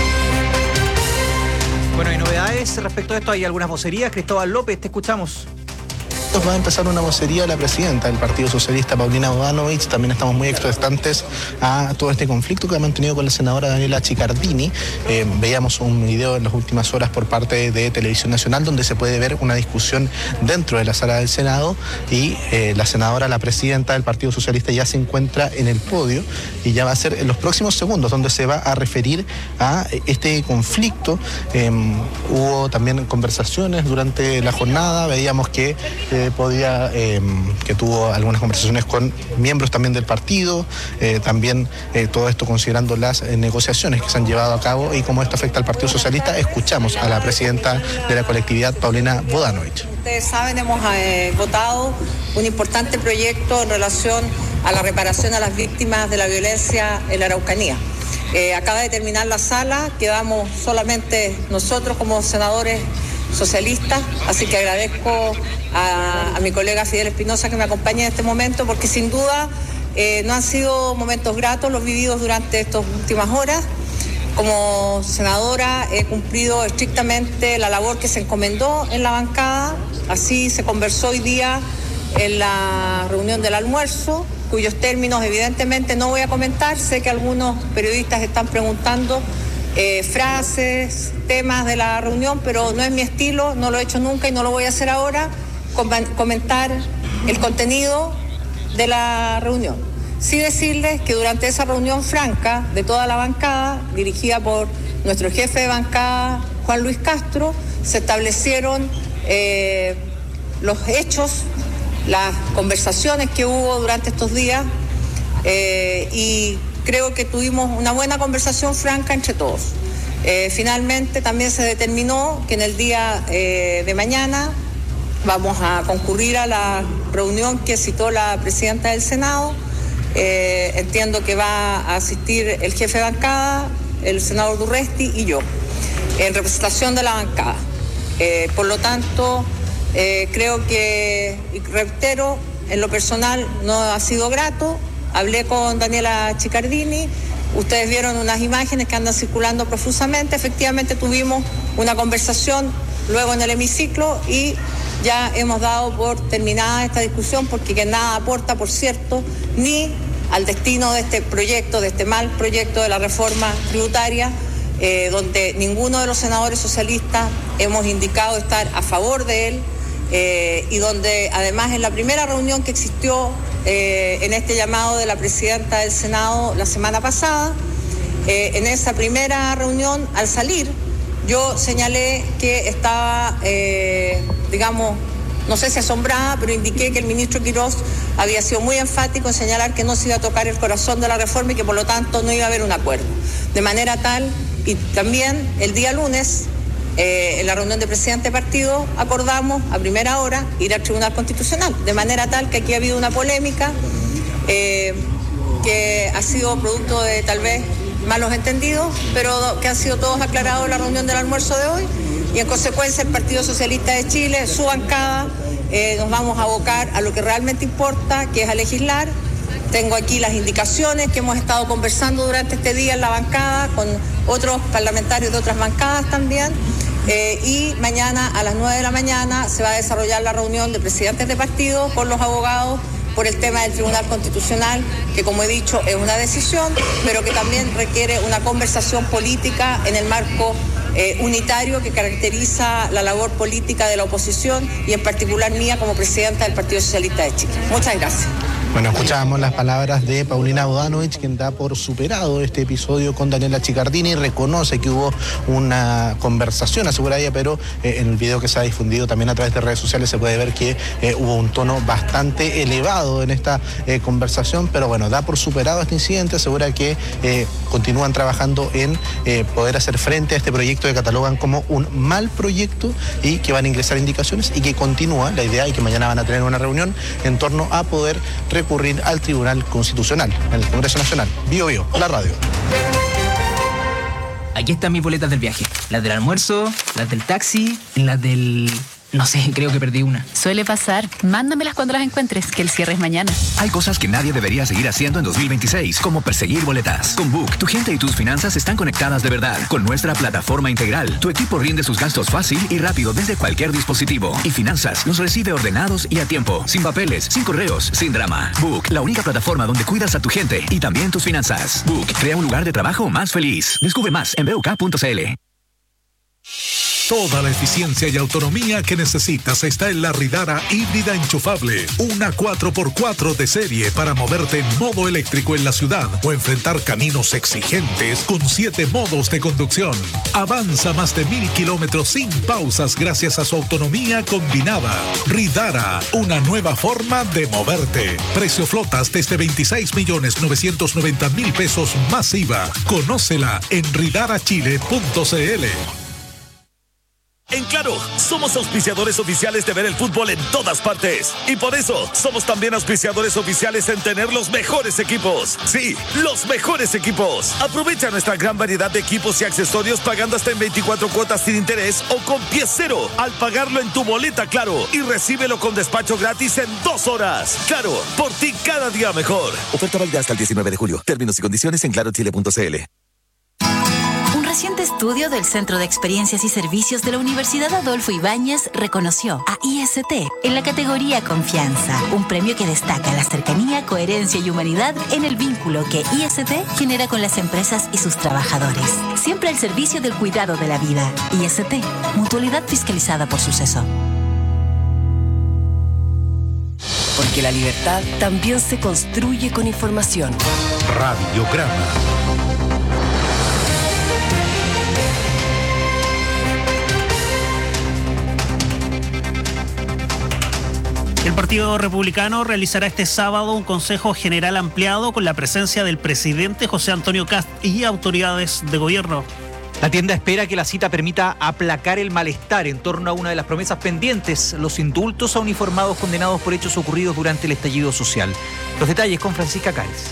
Bueno, hay novedades respecto a esto, hay algunas vocerías. Cristóbal López, te escuchamos. Va a empezar una vocería de la presidenta del Partido Socialista, Paulina Bodanovich. También estamos muy expectantes a todo este conflicto que ha mantenido con la senadora Daniela Chicardini. Veíamos un video en las últimas horas por parte de Televisión Nacional donde se puede ver una discusión dentro de la sala del Senado y la senadora, la presidenta del Partido Socialista, ya se encuentra en el podio y ya va a ser en los próximos segundos donde se va a referir a este conflicto. Hubo también conversaciones durante la jornada, veíamos que que tuvo algunas conversaciones con miembros también del partido, también todo esto considerando las negociaciones que se han llevado a cabo y cómo esto afecta al Partido Socialista. Escuchamos a la presidenta de la colectividad, Paulina Bodanovich. Ustedes saben, hemos votado un importante proyecto en relación a la reparación a las víctimas de la violencia en la Araucanía. Acaba de terminar la sala, quedamos solamente nosotros como senadores socialistas, así que agradezco a mi colega Fidel Espinosa que me acompañe en este momento, porque sin duda no han sido momentos gratos los vividos durante estas últimas horas. Como senadora he cumplido estrictamente la labor que se encomendó en la bancada, así se conversó hoy día en la reunión del almuerzo, cuyos términos evidentemente no voy a comentar. Sé que algunos periodistas están preguntando frases, temas de la reunión, pero no es mi estilo, no lo he hecho nunca y no lo voy a hacer ahora, comentar el contenido de la reunión. Sí decirles que durante esa reunión franca de toda la bancada, dirigida por nuestro jefe de bancada, Juan Luis Castro, se establecieron los hechos, las conversaciones que hubo durante estos días y creo que tuvimos una buena conversación franca entre todos. Finalmente también se determinó que en el día de mañana vamos a concurrir a la reunión que citó la presidenta del Senado. Entiendo que va a asistir el jefe de bancada, el senador Durresti y yo, en representación de la bancada. Por lo tanto, creo que, y reitero, en lo personal no ha sido grato. Hablé con Daniela Chiccardini, ustedes vieron unas imágenes que andan circulando profusamente. Efectivamente tuvimos una conversación luego en el hemiciclo y ya hemos dado por terminada esta discusión, porque que nada aporta, por cierto, ni al destino de este proyecto, de este mal proyecto de la reforma tributaria, donde ninguno de los senadores socialistas hemos indicado estar a favor de él, y donde además en la primera reunión que existió en este llamado de la presidenta del Senado la semana pasada, en esa primera reunión, al salir, yo señalé que estaba, no sé si asombrada, pero indiqué que el ministro Quirós había sido muy enfático en señalar que no se iba a tocar el corazón de la reforma y que por lo tanto no iba a haber un acuerdo. De manera tal, y también el día lunes, en la reunión de presidente de partido, acordamos a primera hora ir al Tribunal Constitucional. De manera tal que aquí ha habido una polémica que ha sido producto de tal vez malos entendidos, pero que han sido todos aclarados en la reunión del almuerzo de hoy, y en consecuencia el Partido Socialista de Chile, su bancada, nos vamos a abocar a lo que realmente importa, que es a legislar. Tengo aquí las indicaciones que hemos estado conversando durante este día en la bancada con otros parlamentarios de otras bancadas también, y mañana a las 9 de la mañana se va a desarrollar la reunión de presidentes de partido con los abogados por el tema del Tribunal Constitucional, que como he dicho es una decisión, pero que también requiere una conversación política en el marco unitario que caracteriza la labor política de la oposición y en particular mía como presidenta del Partido Socialista de Chile. Muchas gracias. Bueno, escuchábamos las palabras de Paulina Bodanovich, quien da por superado este episodio con Daniela Chiccardini, reconoce que hubo una conversación, asegura ella, pero en el video que se ha difundido también a través de redes sociales se puede ver que hubo un tono bastante elevado en esta conversación, pero bueno, da por superado este incidente, asegura que continúan trabajando en poder hacer frente a este proyecto que catalogan como un mal proyecto y que van a ingresar indicaciones y que continúa la idea y que mañana van a tener una reunión en torno a poder recurrir al Tribunal Constitucional en el Congreso Nacional. Bio Bio, la radio. Aquí están mis boletas del viaje. Las del almuerzo, las del taxi, las del... No sé, creo que perdí una. Suele pasar. Mándamelas cuando las encuentres, que el cierre es mañana. Hay cosas que nadie debería seguir haciendo en 2026, como perseguir boletas. Con Book, tu gente y tus finanzas están conectadas de verdad. Con nuestra plataforma integral, tu equipo rinde sus gastos fácil y rápido desde cualquier dispositivo. Y finanzas los recibe ordenados y a tiempo, sin papeles, sin correos, sin drama. Book, la única plataforma donde cuidas a tu gente y también tus finanzas. Book, crea un lugar de trabajo más feliz. Descubre más en BUK.cl. Toda la eficiencia y autonomía que necesitas está en la Ridara híbrida enchufable. Una 4x4 de serie para moverte en modo eléctrico en la ciudad o enfrentar caminos exigentes con 7 modos de conducción. Avanza más de 1000 kilómetros sin pausas gracias a su autonomía combinada. Ridara, una nueva forma de moverte. Precio flotas desde 26.990.000 pesos más IVA. Conócela en ridarachile.cl. En Claro, somos auspiciadores oficiales de ver el fútbol en todas partes. Y por eso, somos también auspiciadores oficiales en tener los mejores equipos. Sí, los mejores equipos. Aprovecha nuestra gran variedad de equipos y accesorios pagando hasta en 24 cuotas sin interés o con pie cero al pagarlo en tu boleta Claro. Y recíbelo con despacho gratis en 2 horas. Claro, por ti cada día mejor. Oferta válida hasta el 19 de julio. Términos y condiciones en clarochile.cl. Un reciente estudio del Centro de Experiencias y Servicios de la Universidad Adolfo Ibáñez reconoció a IST en la categoría Confianza, un premio que destaca la cercanía, coherencia y humanidad en el vínculo que IST genera con las empresas y sus trabajadores. Siempre al servicio del cuidado de la vida. IST, mutualidad fiscalizada por Suceso. Porque la libertad también se construye con información. Radiograma. El Partido Republicano realizará este sábado un Consejo General ampliado con la presencia del presidente José Antonio Kast y autoridades de gobierno. La tienda espera que la cita permita aplacar el malestar en torno a una de las promesas pendientes, los indultos a uniformados condenados por hechos ocurridos durante el estallido social. Los detalles con Francisca Cáez.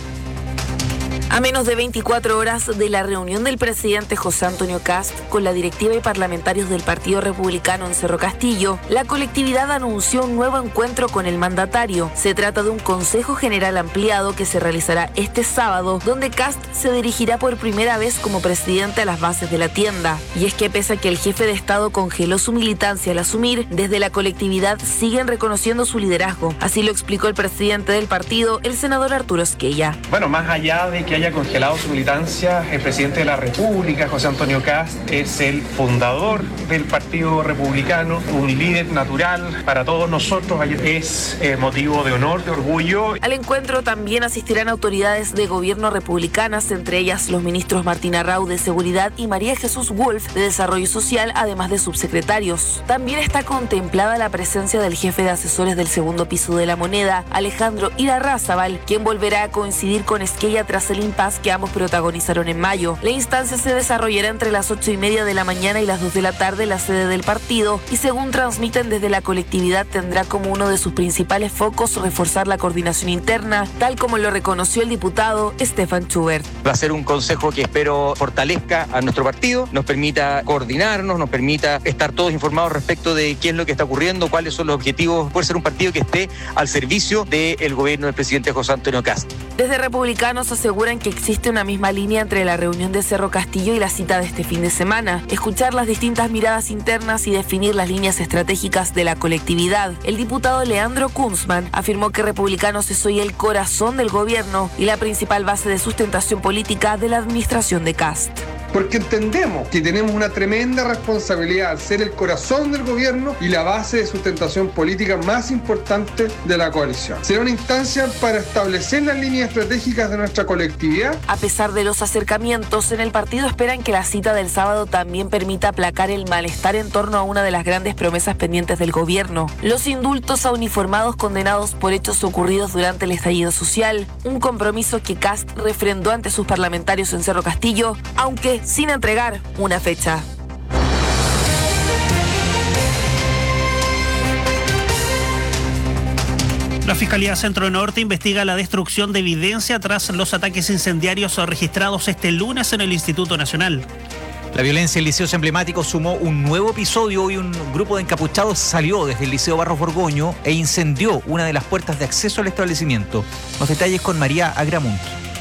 A menos de 24 horas de la reunión del presidente José Antonio Kast con la directiva y parlamentarios del Partido Republicano en Cerro Castillo, la colectividad anunció un nuevo encuentro con el mandatario. Se trata de un Consejo General ampliado que se realizará este sábado, donde Kast se dirigirá por primera vez como presidente a las bases de la tienda. Y es que pese a que el jefe de Estado congeló su militancia al asumir, desde la colectividad siguen reconociendo su liderazgo. Así lo explicó el presidente del partido, el senador Arturo Esquella. Bueno, más allá de que haya congelado su militancia, el presidente de la República, José Antonio Kast, es el fundador del Partido Republicano, un líder natural para todos nosotros, es motivo de honor, de orgullo. Al encuentro también asistirán autoridades de gobierno republicanas, entre ellas los ministros Martín Arrau de Seguridad y María Jesús Wolf de Desarrollo Social, además de subsecretarios. También está contemplada la presencia del jefe de asesores del segundo piso de la Moneda, Alejandro Irarrázaval, quien volverá a coincidir con Esquella tras el impasse que ambos protagonizaron en mayo. La instancia se desarrollará entre las 8:30 de la mañana y las 2 de la tarde en la sede del partido y, según transmiten desde la colectividad, tendrá como uno de sus principales focos reforzar la coordinación interna, tal como lo reconoció el diputado Stefan Schubert. Va a ser un consejo que espero fortalezca a nuestro partido, nos permita coordinarnos, nos permita estar todos informados respecto de qué es lo que está ocurriendo, cuáles son los objetivos. Puede ser un partido que esté al servicio del gobierno del presidente José Antonio Kast. Desde Republicanos aseguran que existe una misma línea entre la reunión de Cerro Castillo y la cita de este fin de semana: escuchar las distintas miradas internas y definir las líneas estratégicas de la colectividad. El diputado Leandro Kunzman afirmó que Republicanos es hoy el corazón del gobierno y la principal base de sustentación política de la administración de Kast. Porque entendemos que tenemos una tremenda responsabilidad al ser el corazón del gobierno y la base de sustentación política más importante de la coalición. Será una instancia para establecer las líneas estratégicas de nuestra colectividad. A pesar de los acercamientos, en el partido esperan que la cita del sábado también permita aplacar el malestar en torno a una de las grandes promesas pendientes del gobierno: los indultos a uniformados condenados por hechos ocurridos durante el estallido social, un compromiso que Kast refrendó ante sus parlamentarios en Cerro Castillo, aunque sin entregar una fecha. La Fiscalía Centro Norte investiga la destrucción de evidencia tras los ataques incendiarios registrados este lunes en el Instituto Nacional. La violencia en liceos emblemáticos sumó un nuevo episodio y un grupo de encapuchados salió desde el Liceo Barros Borgoño e incendió una de las puertas de acceso al establecimiento. Los detalles con María Agramunt.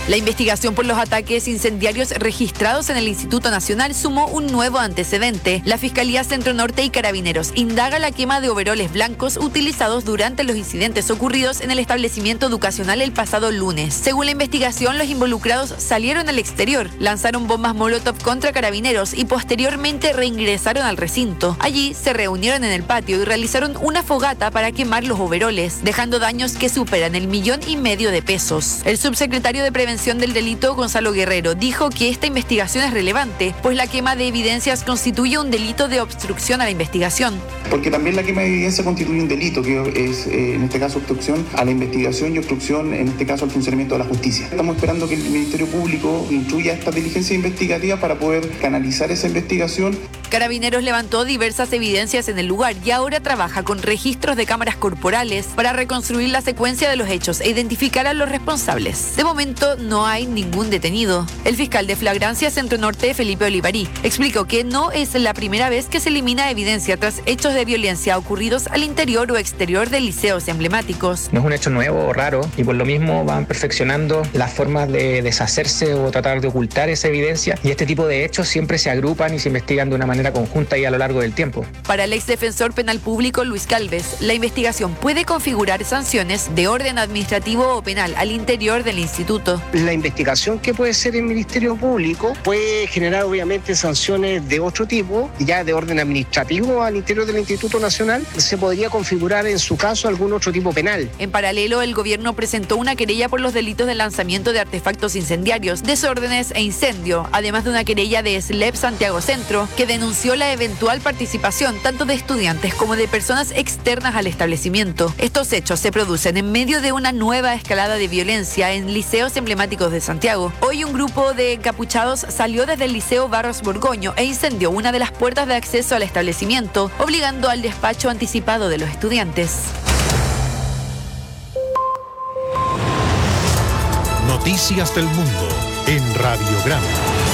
La investigación por los ataques incendiarios registrados en el Instituto Nacional sumó un nuevo antecedente. La Fiscalía Centro Norte y Carabineros indaga la quema de overoles blancos utilizados durante los incidentes ocurridos en el establecimiento educacional el pasado lunes. Según la investigación, los involucrados salieron al exterior, lanzaron bombas Molotov contra Carabineros y posteriormente reingresaron al recinto. Allí se reunieron en el patio y realizaron una fogata para quemar los overoles, dejando daños que superan el 1,5 millones de pesos. El subsecretario de Prevención del Delito, Gonzalo Guerrero, dijo que esta investigación es relevante, pues la quema de evidencias constituye un delito de obstrucción a la investigación. Porque también la quema de evidencia constituye un delito, que es en este caso obstrucción a la investigación y obstrucción en este caso al funcionamiento de la justicia. Estamos esperando que el Ministerio Público instruya esta diligencia investigativa para poder canalizar esa investigación. Carabineros levantó diversas evidencias en el lugar y ahora trabaja con registros de cámaras corporales para reconstruir la secuencia de los hechos e identificar a los responsables. De momento no hay ningún detenido. El fiscal de Flagrancia Centro Norte, Felipe Olivarí, explicó que no es la primera vez que se elimina evidencia tras hechos de violencia ocurridos al interior o exterior de liceos emblemáticos. No es un hecho nuevo o raro y por lo mismo van perfeccionando las formas de deshacerse o tratar de ocultar esa evidencia, y este tipo de hechos siempre se agrupan y se investigan de una manera conjunta y a lo largo del tiempo. Para el exdefensor penal público Luis Calves, la investigación puede configurar sanciones de orden administrativo o penal al interior del instituto. La investigación que puede ser el Ministerio Público puede generar obviamente sanciones de otro tipo, ya de orden administrativo al interior del Instituto Nacional. Se podría configurar en su caso algún otro tipo penal. En paralelo, el gobierno presentó una querella por los delitos de lanzamiento de artefactos incendiarios, desórdenes e incendio, además de una querella de SLEP Santiago Centro, que denunció la eventual participación tanto de estudiantes como de personas externas al establecimiento. Estos hechos se producen en medio de una nueva escalada de violencia en liceos emblemáticos de Santiago. Hoy un grupo de encapuchados salió desde el Liceo Barros Borgoño e incendió una de las puertas de acceso al establecimiento, obligando al despacho anticipado de los estudiantes. Noticias del Mundo en Radiograma.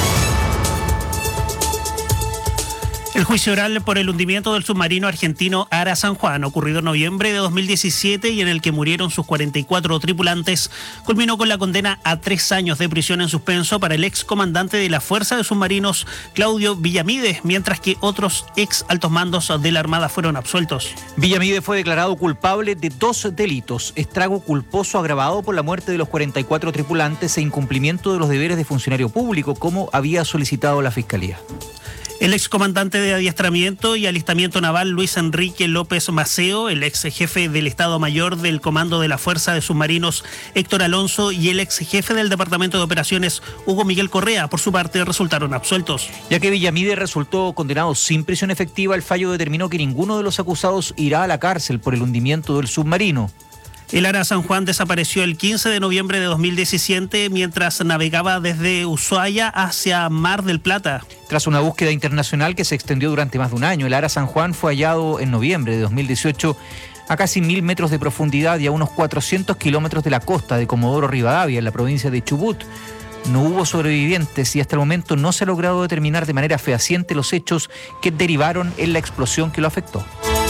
El juicio oral por el hundimiento del submarino argentino Ara San Juan, ocurrido en noviembre de 2017 y en el que murieron sus 44 tripulantes, culminó con la condena a 3 años de prisión en suspenso para el ex comandante de la Fuerza de Submarinos, Claudio Villamide, mientras que otros ex altos mandos de la Armada fueron absueltos. Villamide fue declarado culpable de 2 delitos: estrago culposo agravado por la muerte de los 44 tripulantes e incumplimiento de los deberes de funcionario público, como había solicitado la Fiscalía. El excomandante de adiestramiento y alistamiento naval Luis Enrique López Maceo, el ex jefe del Estado Mayor del Comando de la Fuerza de Submarinos Héctor Alonso y el ex jefe del Departamento de Operaciones Hugo Miguel Correa, por su parte, resultaron absueltos. Ya que Villamide resultó condenado sin prisión efectiva, el fallo determinó que ninguno de los acusados irá a la cárcel por el hundimiento del submarino. El Ara San Juan desapareció el 15 de noviembre de 2017 mientras navegaba desde Ushuaia hacia Mar del Plata. Tras una búsqueda internacional que se extendió durante más de un año, el Ara San Juan fue hallado en noviembre de 2018 a casi 1.000 metros de profundidad y a unos 400 kilómetros de la costa de Comodoro Rivadavia, en la provincia de Chubut. No hubo sobrevivientes y hasta el momento no se ha logrado determinar de manera fehaciente los hechos que derivaron en la explosión que lo afectó.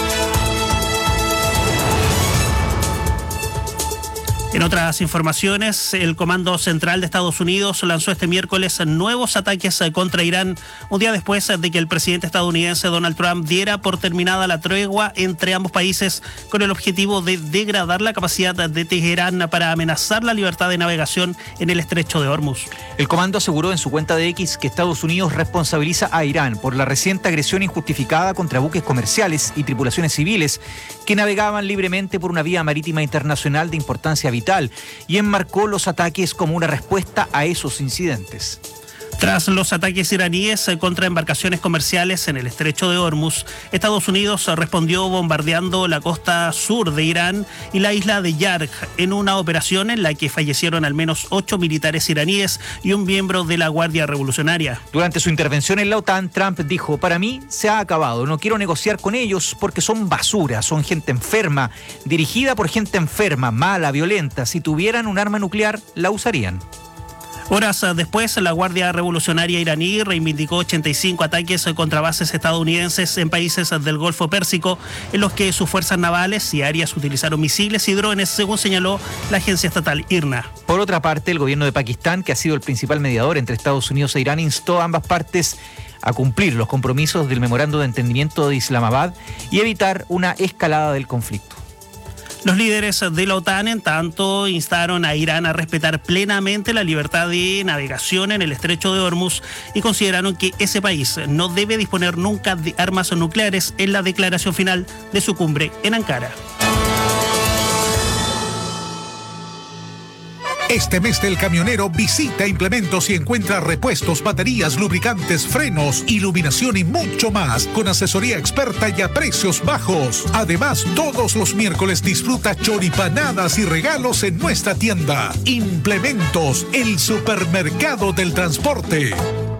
En otras informaciones, el Comando Central de Estados Unidos lanzó este miércoles nuevos ataques contra Irán, un día después de que el presidente estadounidense Donald Trump diera por terminada la tregua entre ambos países con el objetivo de degradar la capacidad de Teherán para amenazar la libertad de navegación en el estrecho de Hormuz. El comando aseguró en su cuenta de X que Estados Unidos responsabiliza a Irán por la reciente agresión injustificada contra buques comerciales y tripulaciones civiles que navegaban libremente por una vía marítima internacional de importancia vital y enmarcó los ataques como una respuesta a esos incidentes. Tras los ataques iraníes contra embarcaciones comerciales en el estrecho de Hormuz, Estados Unidos respondió bombardeando la costa sur de Irán y la isla de Yarj en una operación en la que fallecieron al menos 8 militares iraníes y un miembro de la Guardia Revolucionaria. Durante su intervención en la OTAN, Trump dijo: "Para mí se ha acabado, no quiero negociar con ellos porque son basura, son gente enferma, dirigida por gente enferma, mala, violenta. Si tuvieran un arma nuclear, la usarían". Horas después, la Guardia Revolucionaria iraní reivindicó 85 ataques contra bases estadounidenses en países del Golfo Pérsico, en los que sus fuerzas navales y aéreas utilizaron misiles y drones, según señaló la agencia estatal IRNA. Por otra parte, el gobierno de Pakistán, que ha sido el principal mediador entre Estados Unidos e Irán, instó a ambas partes a cumplir los compromisos del Memorando de Entendimiento de Islamabad y evitar una escalada del conflicto. Los líderes de la OTAN, en tanto, instaron a Irán a respetar plenamente la libertad de navegación en el estrecho de Hormuz y consideraron que ese país no debe disponer nunca de armas nucleares en la declaración final de su cumbre en Ankara. Este mes del camionero visita Implementos y encuentra repuestos, baterías, lubricantes, frenos, iluminación y mucho más con asesoría experta y a precios bajos. Además, todos los miércoles disfruta choripanadas y regalos en nuestra tienda. Implementos, el supermercado del transporte.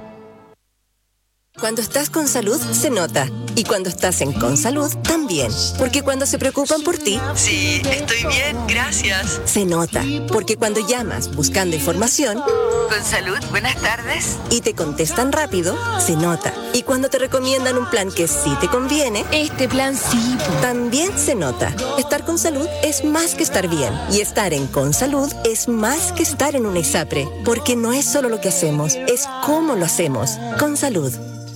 Cuando estás con salud, se nota. Y cuando estás en Consalud, también. Porque cuando se preocupan por ti... Sí, estoy bien, gracias. Se nota. Porque cuando llamas buscando información... Consalud, buenas tardes. Y te contestan rápido, se nota. Y cuando te recomiendan un plan que sí te conviene... Este plan sí. También se nota. Estar con salud es más que estar bien. Y estar en Consalud es más que estar en un ISAPRE. Porque no es solo lo que hacemos, es cómo lo hacemos. Consalud.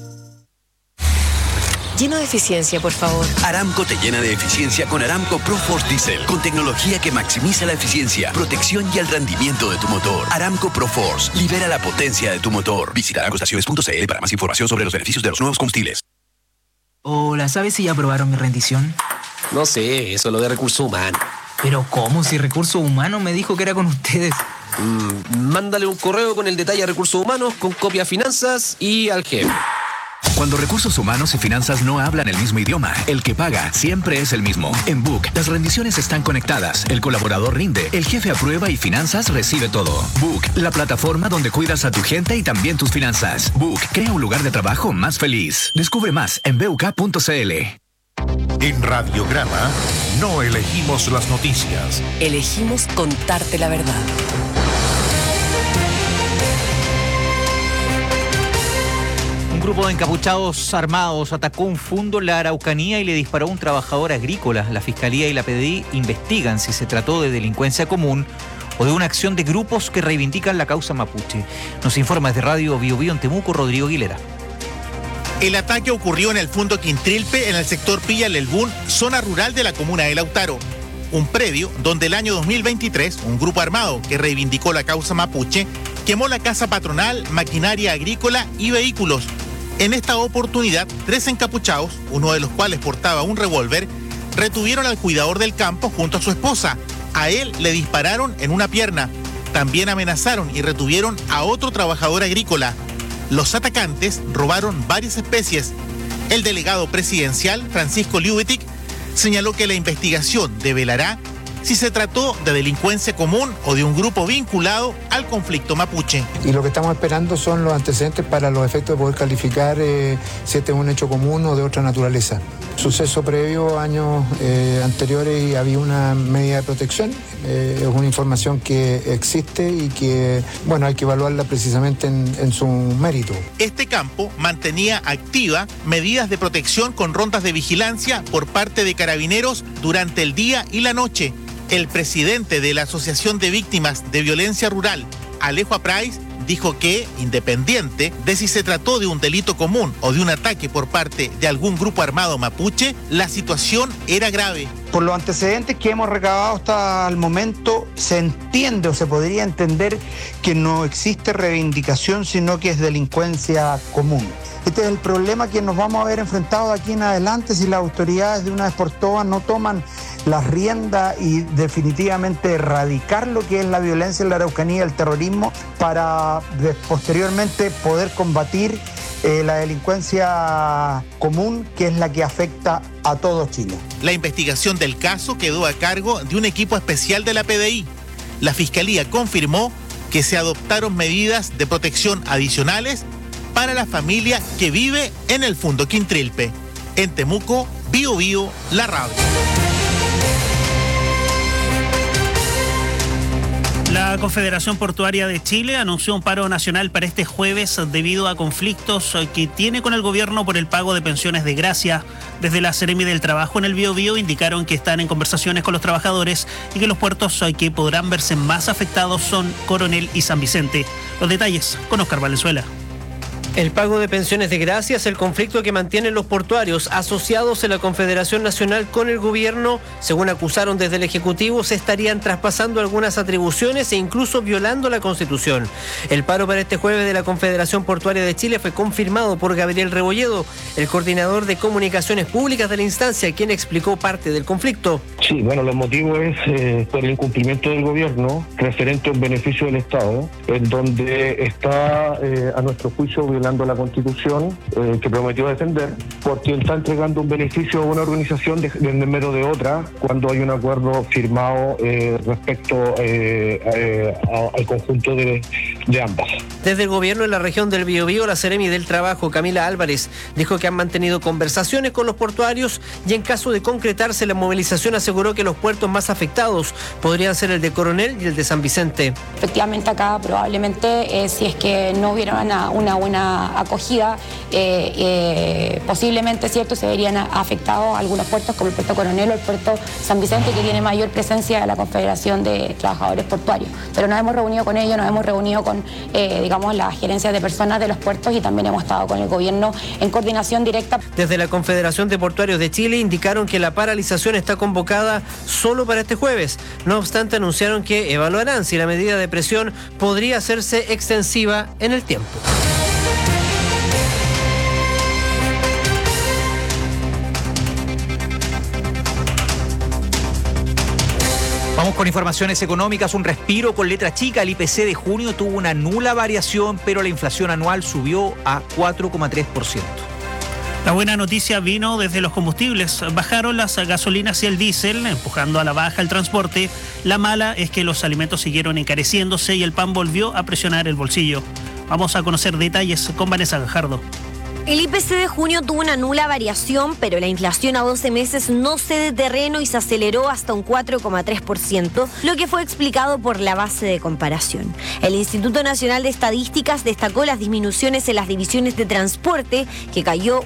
Lleno de eficiencia, por favor. Aramco te llena de eficiencia con Aramco ProForce Diesel, con tecnología que maximiza la eficiencia, protección y el rendimiento de tu motor. Aramco ProForce, libera la potencia de tu motor. Visita aramcoestaciones.cl para más información sobre los beneficios de los nuevos combustibles. Hola, ¿sabes si ya aprobaron mi rendición? No sé, eso es lo de recursos humanos. ¿Pero cómo? Si recursos humanos me dijo que era con ustedes. Mándale un correo con el detalle a recursos humanos, con copia a finanzas y al jefe. Cuando recursos humanos y finanzas no hablan el mismo idioma, el que paga siempre es el mismo. En Book, las rendiciones están conectadas, el colaborador rinde, el jefe aprueba y finanzas recibe todo. Book, la plataforma donde cuidas a tu gente y también tus finanzas. Book, crea un lugar de trabajo más feliz. Descubre más en BUK.cl. En Radiograma no elegimos las noticias. Elegimos contarte la verdad. Un grupo de encapuchados armados atacó un fundo en la Araucanía y le disparó a un trabajador agrícola. La Fiscalía y la PDI investigan si se trató de delincuencia común o de una acción de grupos que reivindican la causa mapuche. Nos informa desde Radio Bio Bio en Temuco, Rodrigo Aguilera. El ataque ocurrió en el Fundo Quintrilpe, en el sector Pilla Lelbún, zona rural de la comuna de Lautaro. Un predio donde el año 2023 un grupo armado que reivindicó la causa mapuche quemó la casa patronal, maquinaria agrícola y vehículos. En esta oportunidad, 3 encapuchados, uno de los cuales portaba un revólver, retuvieron al cuidador del campo junto a su esposa. A él le dispararon en una pierna. También amenazaron y retuvieron a otro trabajador agrícola. Los atacantes robaron varias especies. El delegado presidencial, Francisco Liubetic, señaló que la investigación develará si se trató de delincuencia común o de un grupo vinculado al conflicto mapuche. Y lo que estamos esperando son los antecedentes para los efectos de poder calificar si este es un hecho común o de otra naturaleza. Suceso previo, años anteriores, y había una medida de protección. Es una información que existe y que, bueno, hay que evaluarla precisamente en su mérito. Este campo mantenía activa medidas de protección con rondas de vigilancia por parte de carabineros durante el día y la noche. El presidente de la Asociación de Víctimas de Violencia Rural, Alejo Aprais, dijo que, independiente de si se trató de un delito común o de un ataque por parte de algún grupo armado mapuche, la situación era grave. Por los antecedentes que hemos recabado hasta el momento, se entiende o se podría entender que no existe reivindicación, sino que es delincuencia común. Este es el problema que nos vamos a ver enfrentados de aquí en adelante si las autoridades de una vez por todas no toman las riendas y definitivamente erradicar lo que es la violencia en la Araucanía, el terrorismo, para posteriormente poder combatir la delincuencia común, que es la que afecta a todo Chile. La investigación del caso quedó a cargo de un equipo especial de la PDI. La Fiscalía confirmó que se adoptaron medidas de protección adicionales para la familia que vive en el Fundo Quintrilpe. En Temuco, Bio Bio, la radio. La Confederación Portuaria de Chile anunció un paro nacional para este jueves debido a conflictos que tiene con el gobierno por el pago de pensiones de gracia. Desde la Seremi del Trabajo en el Biobío indicaron que están en conversaciones con los trabajadores y que los puertos que podrán verse más afectados son Coronel y San Vicente. Los detalles con Oscar Valenzuela. El pago de pensiones de gracia es el conflicto que mantienen los portuarios asociados en la Confederación Nacional con el gobierno. Según acusaron desde el Ejecutivo, se estarían traspasando algunas atribuciones e incluso violando la Constitución. El paro para este jueves de la Confederación Portuaria de Chile fue confirmado por Gabriel Rebolledo, el coordinador de comunicaciones públicas de la instancia, quien explicó parte del conflicto. Sí, bueno, los motivos es por el incumplimiento del gobierno referente a un beneficio del Estado, en donde está, a nuestro juicio, violando la Constitución que prometió defender, porque está entregando un beneficio a una organización en número de otra cuando hay un acuerdo firmado respecto al conjunto de ambas. Desde el gobierno de la región del Biobío, la Seremi del Trabajo, Camila Álvarez, dijo que han mantenido conversaciones con los portuarios y en caso de concretarse la movilización aseguró que los puertos más afectados podrían ser el de Coronel y el de San Vicente. Efectivamente acá probablemente si es que no hubiera una buena acogida, posiblemente cierto se verían afectados algunos puertos como el puerto Coronel o el puerto San Vicente, que tiene mayor presencia de la Confederación de Trabajadores Portuarios. Pero nos hemos reunido con ellos, nos hemos reunido con las gerencias de personas de los puertos y también hemos estado con el gobierno en coordinación directa. Desde la Confederación de Portuarios de Chile indicaron que la paralización está convocada solo para este jueves. No obstante, anunciaron que evaluarán si la medida de presión podría hacerse extensiva en el tiempo. Vamos con informaciones económicas, un respiro con letra chica. El IPC de junio tuvo una nula variación, pero la inflación anual subió a 4,3%. La buena noticia vino desde los combustibles. Bajaron las gasolinas y el diésel, empujando a la baja el transporte. La mala es que los alimentos siguieron encareciéndose y el pan volvió a presionar el bolsillo. Vamos a conocer detalles con Vanessa Gajardo. El IPC de junio tuvo una nula variación, pero la inflación a 12 meses no cede terreno y se aceleró hasta un 4,3%, lo que fue explicado por la base de comparación. El Instituto Nacional de Estadísticas destacó las disminuciones en las divisiones de transporte, que cayó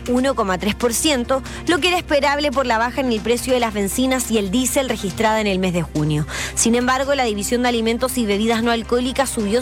1,3%, lo que era esperable por la baja en el precio de las bencinas y el diésel registrada en el mes de junio. Sin embargo, la división de alimentos y bebidas no alcohólicas subió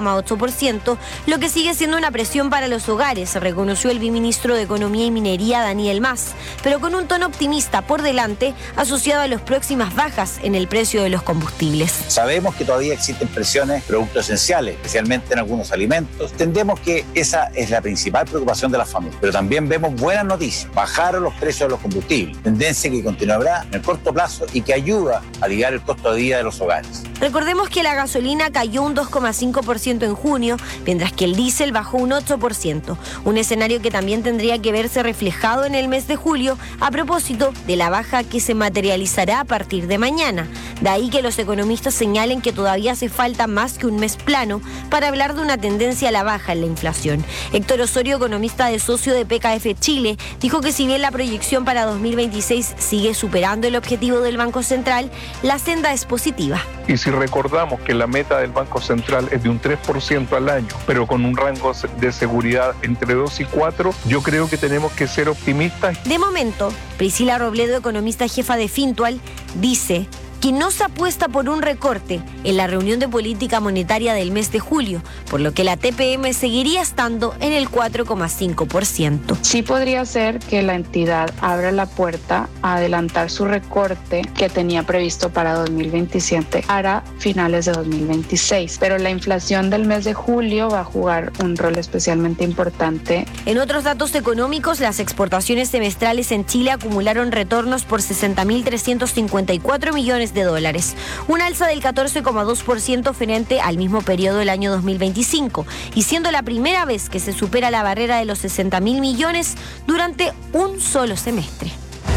0,8%, lo que sigue siendo una presión para los hogares, reconoció el ministro de Economía y Minería, Daniel Mas, pero con un tono optimista por delante, asociado a las próximas bajas en el precio de los combustibles. Sabemos que todavía existen presiones en productos esenciales, especialmente en algunos alimentos. Entendemos que esa es la principal preocupación de las familias, pero también vemos buenas noticias. Bajaron los precios de los combustibles, tendencia que continuará en el corto plazo y que ayuda a aliviar el costo de vida de los hogares. Recordemos que la gasolina cayó un 2,5% en junio, mientras que el diésel bajó un 8%, un escenario que también tendría que verse reflejado en el mes de julio a propósito de la baja que se materializará a partir de mañana. De ahí que los economistas señalen que todavía hace falta más que un mes plano para hablar de una tendencia a la baja en la inflación. Héctor Osorio, economista de socio de PKF Chile, dijo que si bien la proyección para 2026 sigue superando el objetivo del Banco Central, la senda es positiva. Y si recordamos que la meta del Banco Central es de un 3% al año, pero con un rango de seguridad entre 2 y 4, yo creo que tenemos que ser optimistas. De momento, Priscila Robledo, economista jefa de Fintual, dice que no se apuesta por un recorte en la reunión de política monetaria del mes de julio, por lo que la TPM seguiría estando en el 4,5%. Sí podría ser que la entidad abra la puerta a adelantar su recorte que tenía previsto para 2027 para finales de 2026, pero la inflación del mes de julio va a jugar un rol especialmente importante. En otros datos económicos, las exportaciones semestrales en Chile acumularon retornos por 60.354 millones de dólares, una alza del 14,2% frente al mismo periodo del año 2025, y siendo la primera vez que se supera la barrera de los 60.000 millones durante un solo semestre.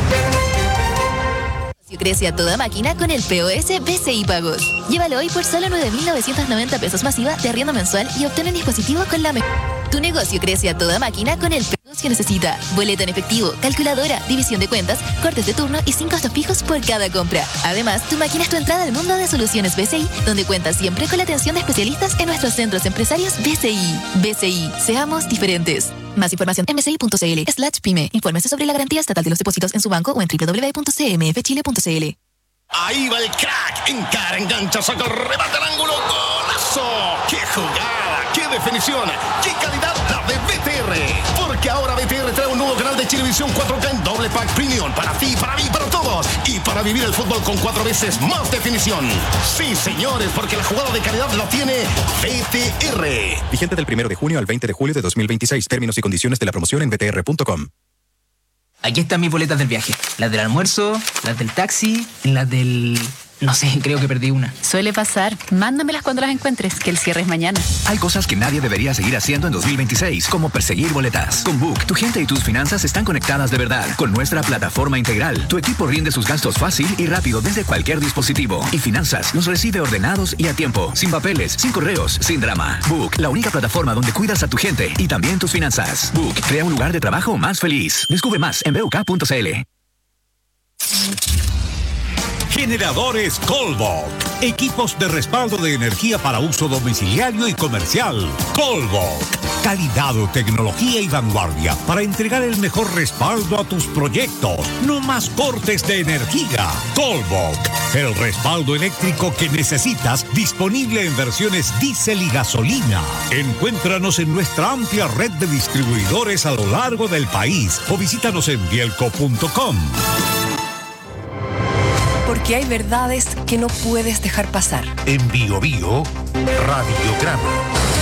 Crece a toda máquina con el POS BCI Pagos. Llévalo hoy por solo 9.990 pesos masiva de arriendo mensual y obtén un dispositivo con la mejor. Tu negocio crece a toda máquina con el POS que necesita. Boleta en efectivo, calculadora, división de cuentas, cortes de turno y 5 costos fijos por cada compra. Además, tu máquina es tu entrada al mundo de soluciones BCI, donde cuentas siempre con la atención de especialistas en nuestros centros empresarios BCI. BCI, seamos diferentes. Más información en bci.cl/pyme. Infórmese sobre la garantía estatal de los depósitos en su banco o en www.cmfchile.cl. Ahí va el crack, encara, engancha, saca el remate al ángulo, ¡golazo! ¡Qué jugada! ¡Qué definición! ¡Qué calidad la de BTR! Porque ahora BTR trae un nuevo canal de Chilevisión 4K en doble pack premium para ti, para mí, para todos y para vivir el fútbol con 4 veces más definición. Sí, señores, porque la jugada de calidad la tiene BTR. Vigente del 1 de junio al 20 de julio de 2026. Términos y condiciones de la promoción en btr.com. Aquí están mis boletas del viaje. Las del almuerzo, las del taxi, las del... No sé, creo que perdí una. Suele pasar. Mándamelas cuando las encuentres, que el cierre es mañana. Hay cosas que nadie debería seguir haciendo en 2026, como perseguir boletas. Con Book, tu gente y tus finanzas están conectadas de verdad. Con nuestra plataforma integral, tu equipo rinde sus gastos fácil y rápido desde cualquier dispositivo. Y finanzas los recibe ordenados y a tiempo. Sin papeles, sin correos, sin drama. Book, la única plataforma donde cuidas a tu gente y también tus finanzas. Book, crea un lugar de trabajo más feliz. Descubre más en buk.cl. Generadores Colbok. Equipos de respaldo de energía para uso domiciliario y comercial. Colbok. Calidad, tecnología y vanguardia para entregar el mejor respaldo a tus proyectos. No más cortes de energía. Colbok. El respaldo eléctrico que necesitas, disponible en versiones diésel y gasolina. Encuéntranos en nuestra amplia red de distribuidores a lo largo del país o visítanos en bielco.com. Porque hay verdades que no puedes dejar pasar. En Bio Bio, Radiograma.